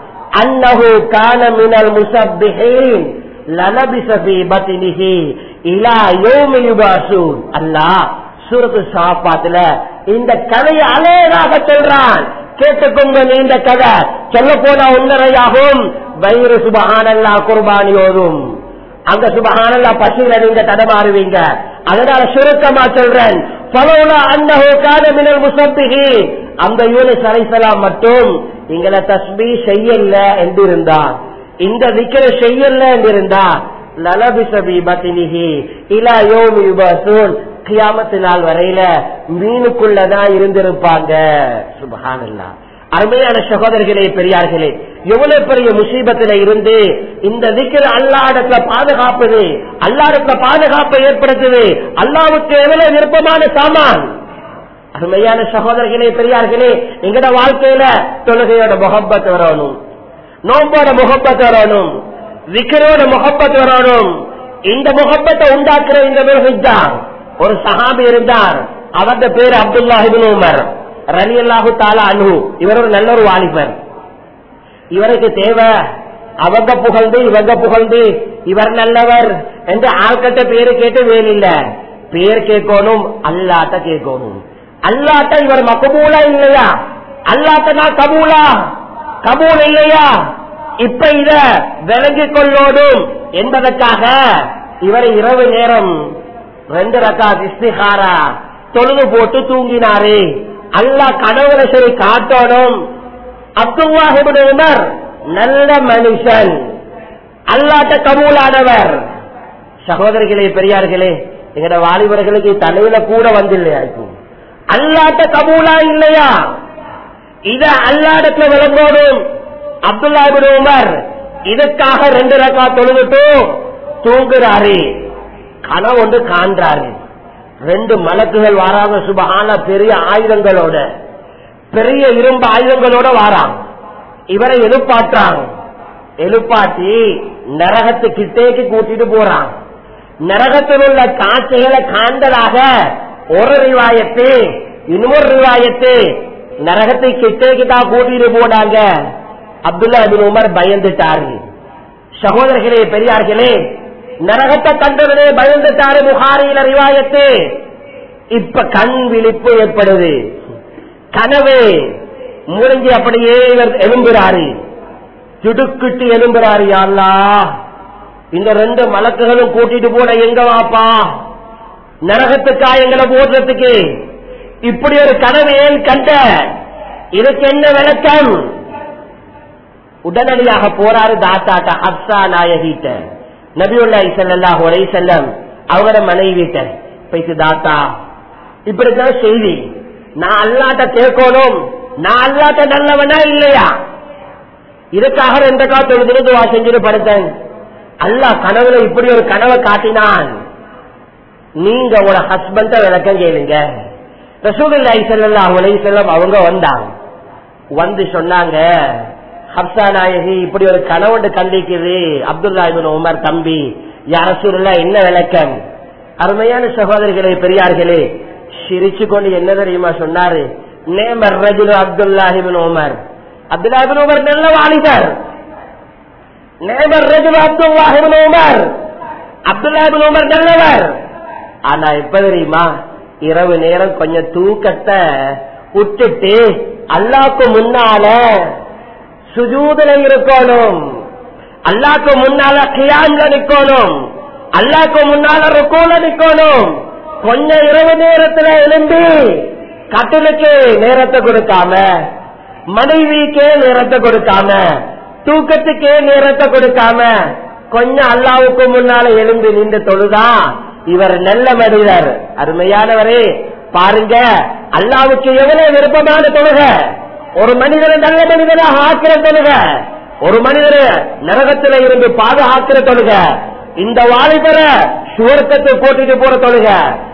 அன்னஹு கான மினல் முஸப்பிஹீன் லலபிஸ ஃபீ பத்னிஹி இலா யௌமி யுபஅஸூன். அல்லாஹ் சூரத்து ஸாஃபாத்ல இந்த கதையை அழகாக சொல்றான். கேட்டுக்கொண்டு நீண்ட கதை சொல்ல போனா ஒன்றரையாகும். வயிறு சுபஹானல்லாஹ் குர்பானியோதும், அங்க சுபஹானல்லாஹ் பசியில நீங்க தடமாறுவீங்க. அதனால சுருக்கமா சொல்றேன். ஃபலௌலா அன்னஹு கான மினல் முஸப்பிஹீன், அந்த யூனுஸ் அலைஹிஸ்ஸலாம் மட்டும் எங்களை தஸ்பீஹ் செய்யல என்றிருந்தார், இந்த திக்ர் செய்யல என்றிருந்தா லலபிஸ ஃபீ பத்னிஹி இலா யௌமி யுபஅஸூன், கியாமத் நாள் வரையில மீனுக்குள்ளதான் இருந்திருப்பாங்க. சுப்ஹானல்லாஹ். அருமையான சகோதரர்களே, பெரியார்களே, எவ்வளவு பெரிய முசீபத்தில இருந்து இந்த திக்ர் அல்லாஹ்விடத்துல பாதுகாப்பது, அல்லாஹ்விடத்துல பாதுகாப்பை ஏற்படுத்துது. அல்லாஹ்வுக்கு எவ்வளவு விருப்பமான சாமான். அருமையான சகோதரர்களே, பெரியார்களே, எங்கட வாழ்க்கையில தொழுகையோட முஹப்பத் வரணும், நோம்போட முஹப்பத் வரணும், திக்ரோட முஹப்பத் வரணும். இந்த முஹப்பத்தை உண்டாக்குற இந்த மிருஹிஜ்ஜான் ஒரு சஹாபி இருந்தார். அவருடைய பேர் அப்துல்லாஹ் இப்னு உமர் ரலியல்லாஹு தஆலா அன்ஹு. இவர் ஒரு நல்ல ஒரு வாலிபர். இவருக்கு தேவை அவங்க புகழ்ந்து இவங்க புகழ்ந்து இவர் நல்லவர் என்று ஆள்கிட்ட பேரு கேட்டு வேலில்ல, பேர் கேட்கணும், அல்லாட்ட கேட்கணும். அல்லாட்ட இவர் மகபூலா இல்லையா, அல்லாட்ட நான் கபூலா, கபூல் இல்லையா, இப்ப இத விளங்கிக் கொள்ளோடும் என்பதற்காக இவர் இரவு நேரம் ரெண்டு ரக்காத் இஸ்திகாரா தொழுது போட்டு தூங்கினாரு. அல்லாஹ் கனவுல சரி காட்டணும். அப்துல்லாஹ் இப்னு உமர் நல்ல மனுஷன், அல்லாஹ்ட்ட கபூலானவர். சகோதரிகளே, பெரியார்களே, எங்கட வாலிபர்களுக்கு தலையில கூட வந்தில்லையா, அல்லாஹ்ட்ட கபூலா இல்லையா, இத அல்லாஹ்விடத்துல விளங்கோடும். அப்துல்லாஹ் இப்னு உமர் இதுக்காக ரெண்டு ரக்காத் தொழுதுட்டு தூங்குறாரு. கனவு ஒன்று காண்றாரு. ரெண்டு மலக்குகள் வாராங்க. சுபஹான, பெரிய ஆயுதங்களோட, பெரிய இரும்பு ஆயுதங்களோட வாராங்க. இவரை எழுப்பாற்றாங்க. எழுப்பாட்டி நரகத்துக்கிட்டேக்கு கூட்டிட்டு போறாங்க. நரகத்தில் உள்ள காட்சிகளை காண்டதாக ஒரு ரிவாயத்து, இன்னொரு ரிவாயத்து நரகத்தை கிட்டேக்கு தான் கூட்டிட்டு போனாங்க. அப்துல்லாஹ் இப்னு உமர் பயந்துட்டாரு. சகோதரர்களே, பெரியார்களே, நரகத்தை கண்டவனே பயந்துட்டாரு. புகாரியில ரிவாயத்து. இப்ப கண் விழிப்பு ஏற்படுது. கனவு முடிஞ்சு அப்படியே இவர் எழும்புறாரு, திடுக்கிட்டு எழும்புறாரு. யா அல்லாஹ், இந்த ரெண்டு மலக்குகளும் கூட்டிட்டு போன எங்க வாப்பா, நரகத்துக்கா எங்களை போடுறதுக்கு இப்படி ஒரு கனவு ஏன் கண்ட, இதுக்கு என்ன விளக்கம்? உடனடியாக போறாரு தாத்தாட்ட, ஹப்ஸா நாயகிட்ட, நபியுல்லாஹி ஸல்லல்லாஹு அலைஹி வஸல்லம் அவரோட மனைவிட்ட போயிட்டு, தாத்தா இப்படிதான் செய்தி, நான் அல்லாஹ்ட்ட கேட்கணும், நான் அல்லாஹ்ட்ட நல்லவனா இல்லையா, இதுக்காக ரெண்டு காத்து துவா செஞ்சுட்டு படுத்தேன். அல்லாஹ் கனவுல இப்படி ஒரு கனவை காட்டினான், நீங்க ஒரு ஹஸ்பண்ட விளக்கம் கேளுங்க. ரசூலுல்லாஹி ஸல்லல்லாஹு அலைஹி வஸல்லம் அவங்க வந்தாங்க. வந்து சொன்னாங்க, ஹப்ஸா நாயகி இப்படி ஒரு கனவு கண்டிக்குது, அப்துல்லாஹ் இப்னு உமர் தம்பி, யா ரசூலுல்லாஹ் என்ன விளக்கம்? அருமையான சகோதரர்களே, பெரியார்களே, சிரிச்சு கொண்டு என்ன தெரியுமா சொன்னாரு? நேமர் ரஜுல் Abdullah ibn Umar, Abdullah ibn Umar நல்ல வாலிபர். நேமர் ரஜுல் Abdullah ibn Umar, Abdullah ibn Umar நல்லவர். ஆனா எப்ப தெரியுமா, இரவு நேரம் கொஞ்சம் தூக்கத்தை விட்டுட்டு அல்லாஹ்க்கு முன்னால சுஜூதுல இருக்கணும், அல்லாஹ்க்கு முன்னால கியாம்ல நிக்கணும், அல்லாஹ்க்கு முன்னால ருக்கூல நிக்கணும். கொஞ்சம் இரவு நேரத்துல எழுந்து கட்டிலுக்கு நேரத்தை கொடுக்காம, மனைவிக்கே நேரத்தை கொடுக்காம, தூக்கத்துக்கே நேரத்தை கொடுக்காம, கொஞ்சம் அல்லாஹ்வுக்கு முன்னால எழுந்து நின்று தொழுதா இவர் நல்ல மனிதர். அருமையானவரே, பாருங்க, அல்லாஹ்வுக்கு எவ்வளவு விருப்பமான தொழுக, ஒரு மனிதரை நல்ல மனிதனாக ஆக்கிற தொழுக, ஒரு மனிதரை நரகத்தில இருந்து பாதுகாக்கிற தொழுக, இந்த வாலிபரை சுவர்க்கத்தை போட்டிட்டு போற தொழுக,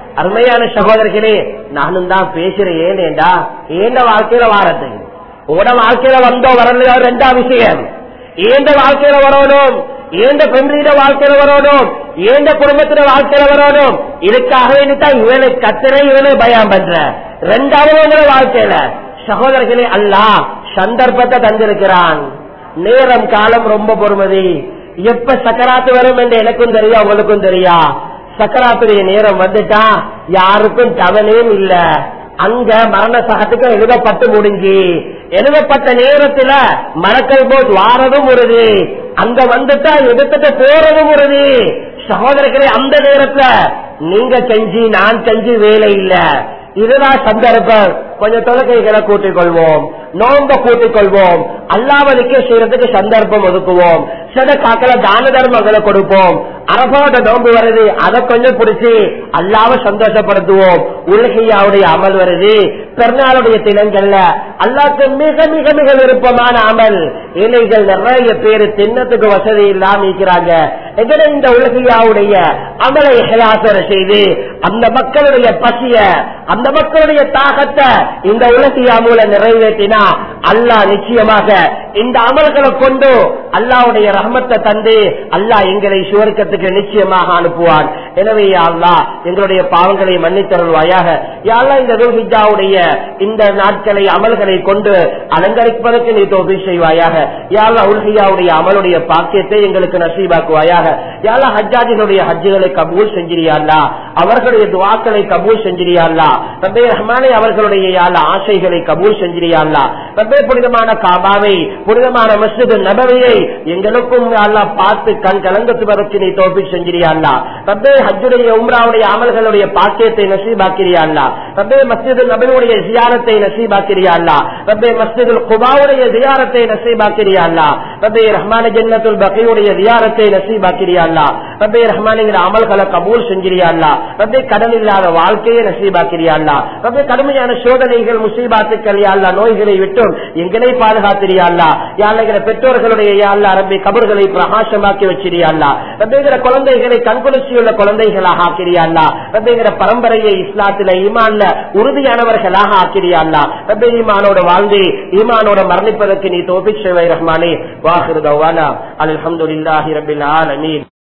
அருமையான சகோதரர்களே, நானும் தான் பேசுறேன் ஏண்டா ஏண்ட வாழ்க்கையில வாரது உட வாழ்க்கையில வந்தோ வரலையோ ரெண்டாம் விஷயம். ஏண்ட வாழ்க்கையில வரணும், ஏண்ட பெண்கள வாழ்க்கையில வரணும், ஏண்ட குடும்பத்தின வாழ்க்கையில வரணும். இதுக்காக வேண்டித்தான் இவனை கத்தனை இவனை பயம் பண்ற. ரெண்டாவது வாழ்க்கையில சகோதரர்களே அல்லாஹ் சந்தர்ப்பத்தை தந்திருக்கிறான். நேரம் காலம் ரொம்ப பொறுமதி. எப்ப சக்கராத்து வரும் என்று எனக்கும் தெரியா உங்களுக்கும் தெரியா. சக்கராத்துடைய நேரம் வந்துட்டா யாருக்கும் கவலையும் இல்ல. அங்க மரண சகத்துக்கு எழுதப்பட்டு முடிஞ்சு எழுதப்பட்ட நேரத்துல மறக்கல் போது வாரதும் உறுதி. அங்க வந்துட்டா எடுத்துட்டு போறதும் உறுதி. சகோதரர்களே, அந்த நேரத்துல நீங்க செஞ்சு நான் செஞ்சு வேலை இல்ல. இதுதான் சந்தர்ப்பம். கொஞ்சம் தொலைக்கைகளை கூட்டிக் கொள்வோம், நோம்ப கூட்டிக் கொள்வோம், அல்லாவதுக்கே செய்யறதுக்கு சந்தர்ப்பம் ஒதுக்குவோம். சதகாக்களை தான தர்மங்களை கொடுப்போம். அரபாவோட நோம்பு வருது, அதை கொஞ்சம் பிடிச்சி அல்லாவை சந்தோஷப்படுத்துவோம். உலகையாவுடைய அமல் வருது, பெருநாளுடைய தினங்கள்ல அல்லாக்கு மிக மிக மிக விருப்பமான அமல். ஏழைகள் நிறைய பேரு தின்னத்துக்கு வசதி இல்லாம இருக்கிறாங்க. எங்கட இந்த உலகையாவுடைய அமலை இஹ்லாஸ செய்து அந்த மக்களுடைய பசிய, அந்த மக்களுடைய தாகத்தை இந்த உலகியா மூலம் நிறைவேற்றினா அல்லாஹ் நிச்சயமாக இந்த அமல்களை கொண்டு அல்லாஹ்வுடைய ரஹ்மத்தை தந்து அல்லாஹ் எங்களை சுவர்க்கத்துக்கு நிச்சயமாக அனுப்புவான். எனவே யா அல்லாஹ் எங்களுடைய பாவங்களை மன்னித்தருள்வாயாக. யா அல்லாஹ் இந்த துல்ஹிஜ்ஜாவுடைய இந்த நாட்களை அமல்களை கொண்டு அலங்கரிப்பதற்கு நீ தௌஃபீக் செய்வாயாக. யா அல்லாஹ் உல்ஹியாவுடைய அமலுடைய பாக்கியத்தை எங்களுக்கு நசீபாக்குவாயாக. யா அல்லாஹ் ஹஜ்ஜாஜினுடைய ஹஜ்ஜுகளை கபூல் செஞ்சிரியா அல்லாஹ், அவர்களுடைய துஆக்களை கபூல் செஞ்சிரியா அல்லாஹ். ரப்பே ரஹ்மானே, அவர்களுடைய யா அல்லாஹ் ஆசைகளை கபூல் செஞ்சிரியா அல்லாஹ். ரப்பே புனிதமான காபாவை, புனிதமான மஸ்ஜித் நபவியை எங்களுக்கும் யா அல்லாஹ் பார்த்து கண் கலங்கத்துவதற்கு நீ தௌஃபீக் செஞ்சிரியா அல்லாஹ். ரப்பே ஹஜ்ஜுடைய உம்ராவுடைய அமல்களுடைய பாக்கியத்தை நசீபாக்கிறியா அல்லாஹ். ரப்பே மஸ்ஜித் நபவியுடைய ஜியாரத்தை நசீபாக்கிறியா அல்லாஹ். ரப்பே மஸ்ஜித் குபாவுடைய ஜியாரத்தை நசீபாக்கிறியா அல்லாஹ். ரப்பே ரஹ்மானே, ஜன்னத்துல் பகீயுடைய ஜியாரத்தை நசீபாக்கிறியா அல்லாஹ். ரப்பே ரஹ்மானே, அமல்களை கபூல் செஞ்சிரியா அல்லாஹ். ரப்பே கடன் இல்லாத வாழ்க்கையை நசீபாக்கிறியா அல்லாஹ். ரப்பே கடுமையான சோதனைகள் முசீபாத்துக்கள் யா அல்லாஹ் நோய்களை விட்டும் எங்களை பாதுகாத்திரியா அல்லாஹ். யா அல்லாஹ் எங்கள் பெற்றோர்களுடைய யா அல்லாஹ் ரப்பே கபர்களை பிரகாசமாக்கி வச்சிரியா அல்லாஹ். ரப்பே எங்கள் குழந்தைகளை கண்குளிர்ச்சியுள்ள குழந்தைகளாக ஆக்கிரியா அல்லாஹ். ரப்பே எங்கள் பரம்பரையை இஸ்லாத்தில ஈமான்ல உறுதியானவர்களாக ஆக்கிரியா அல்லாஹ். ரப்பே ஈமானோட வாழ்ந்து ஈமானோட மரணிப்பதற்கு நீ தௌஃபீக் செய்வாய் ரஹ்மானே. வாஹிரு தஅவானா அல்ஹம்துலில்லாஹி ரப்பில் ஆலமீன்.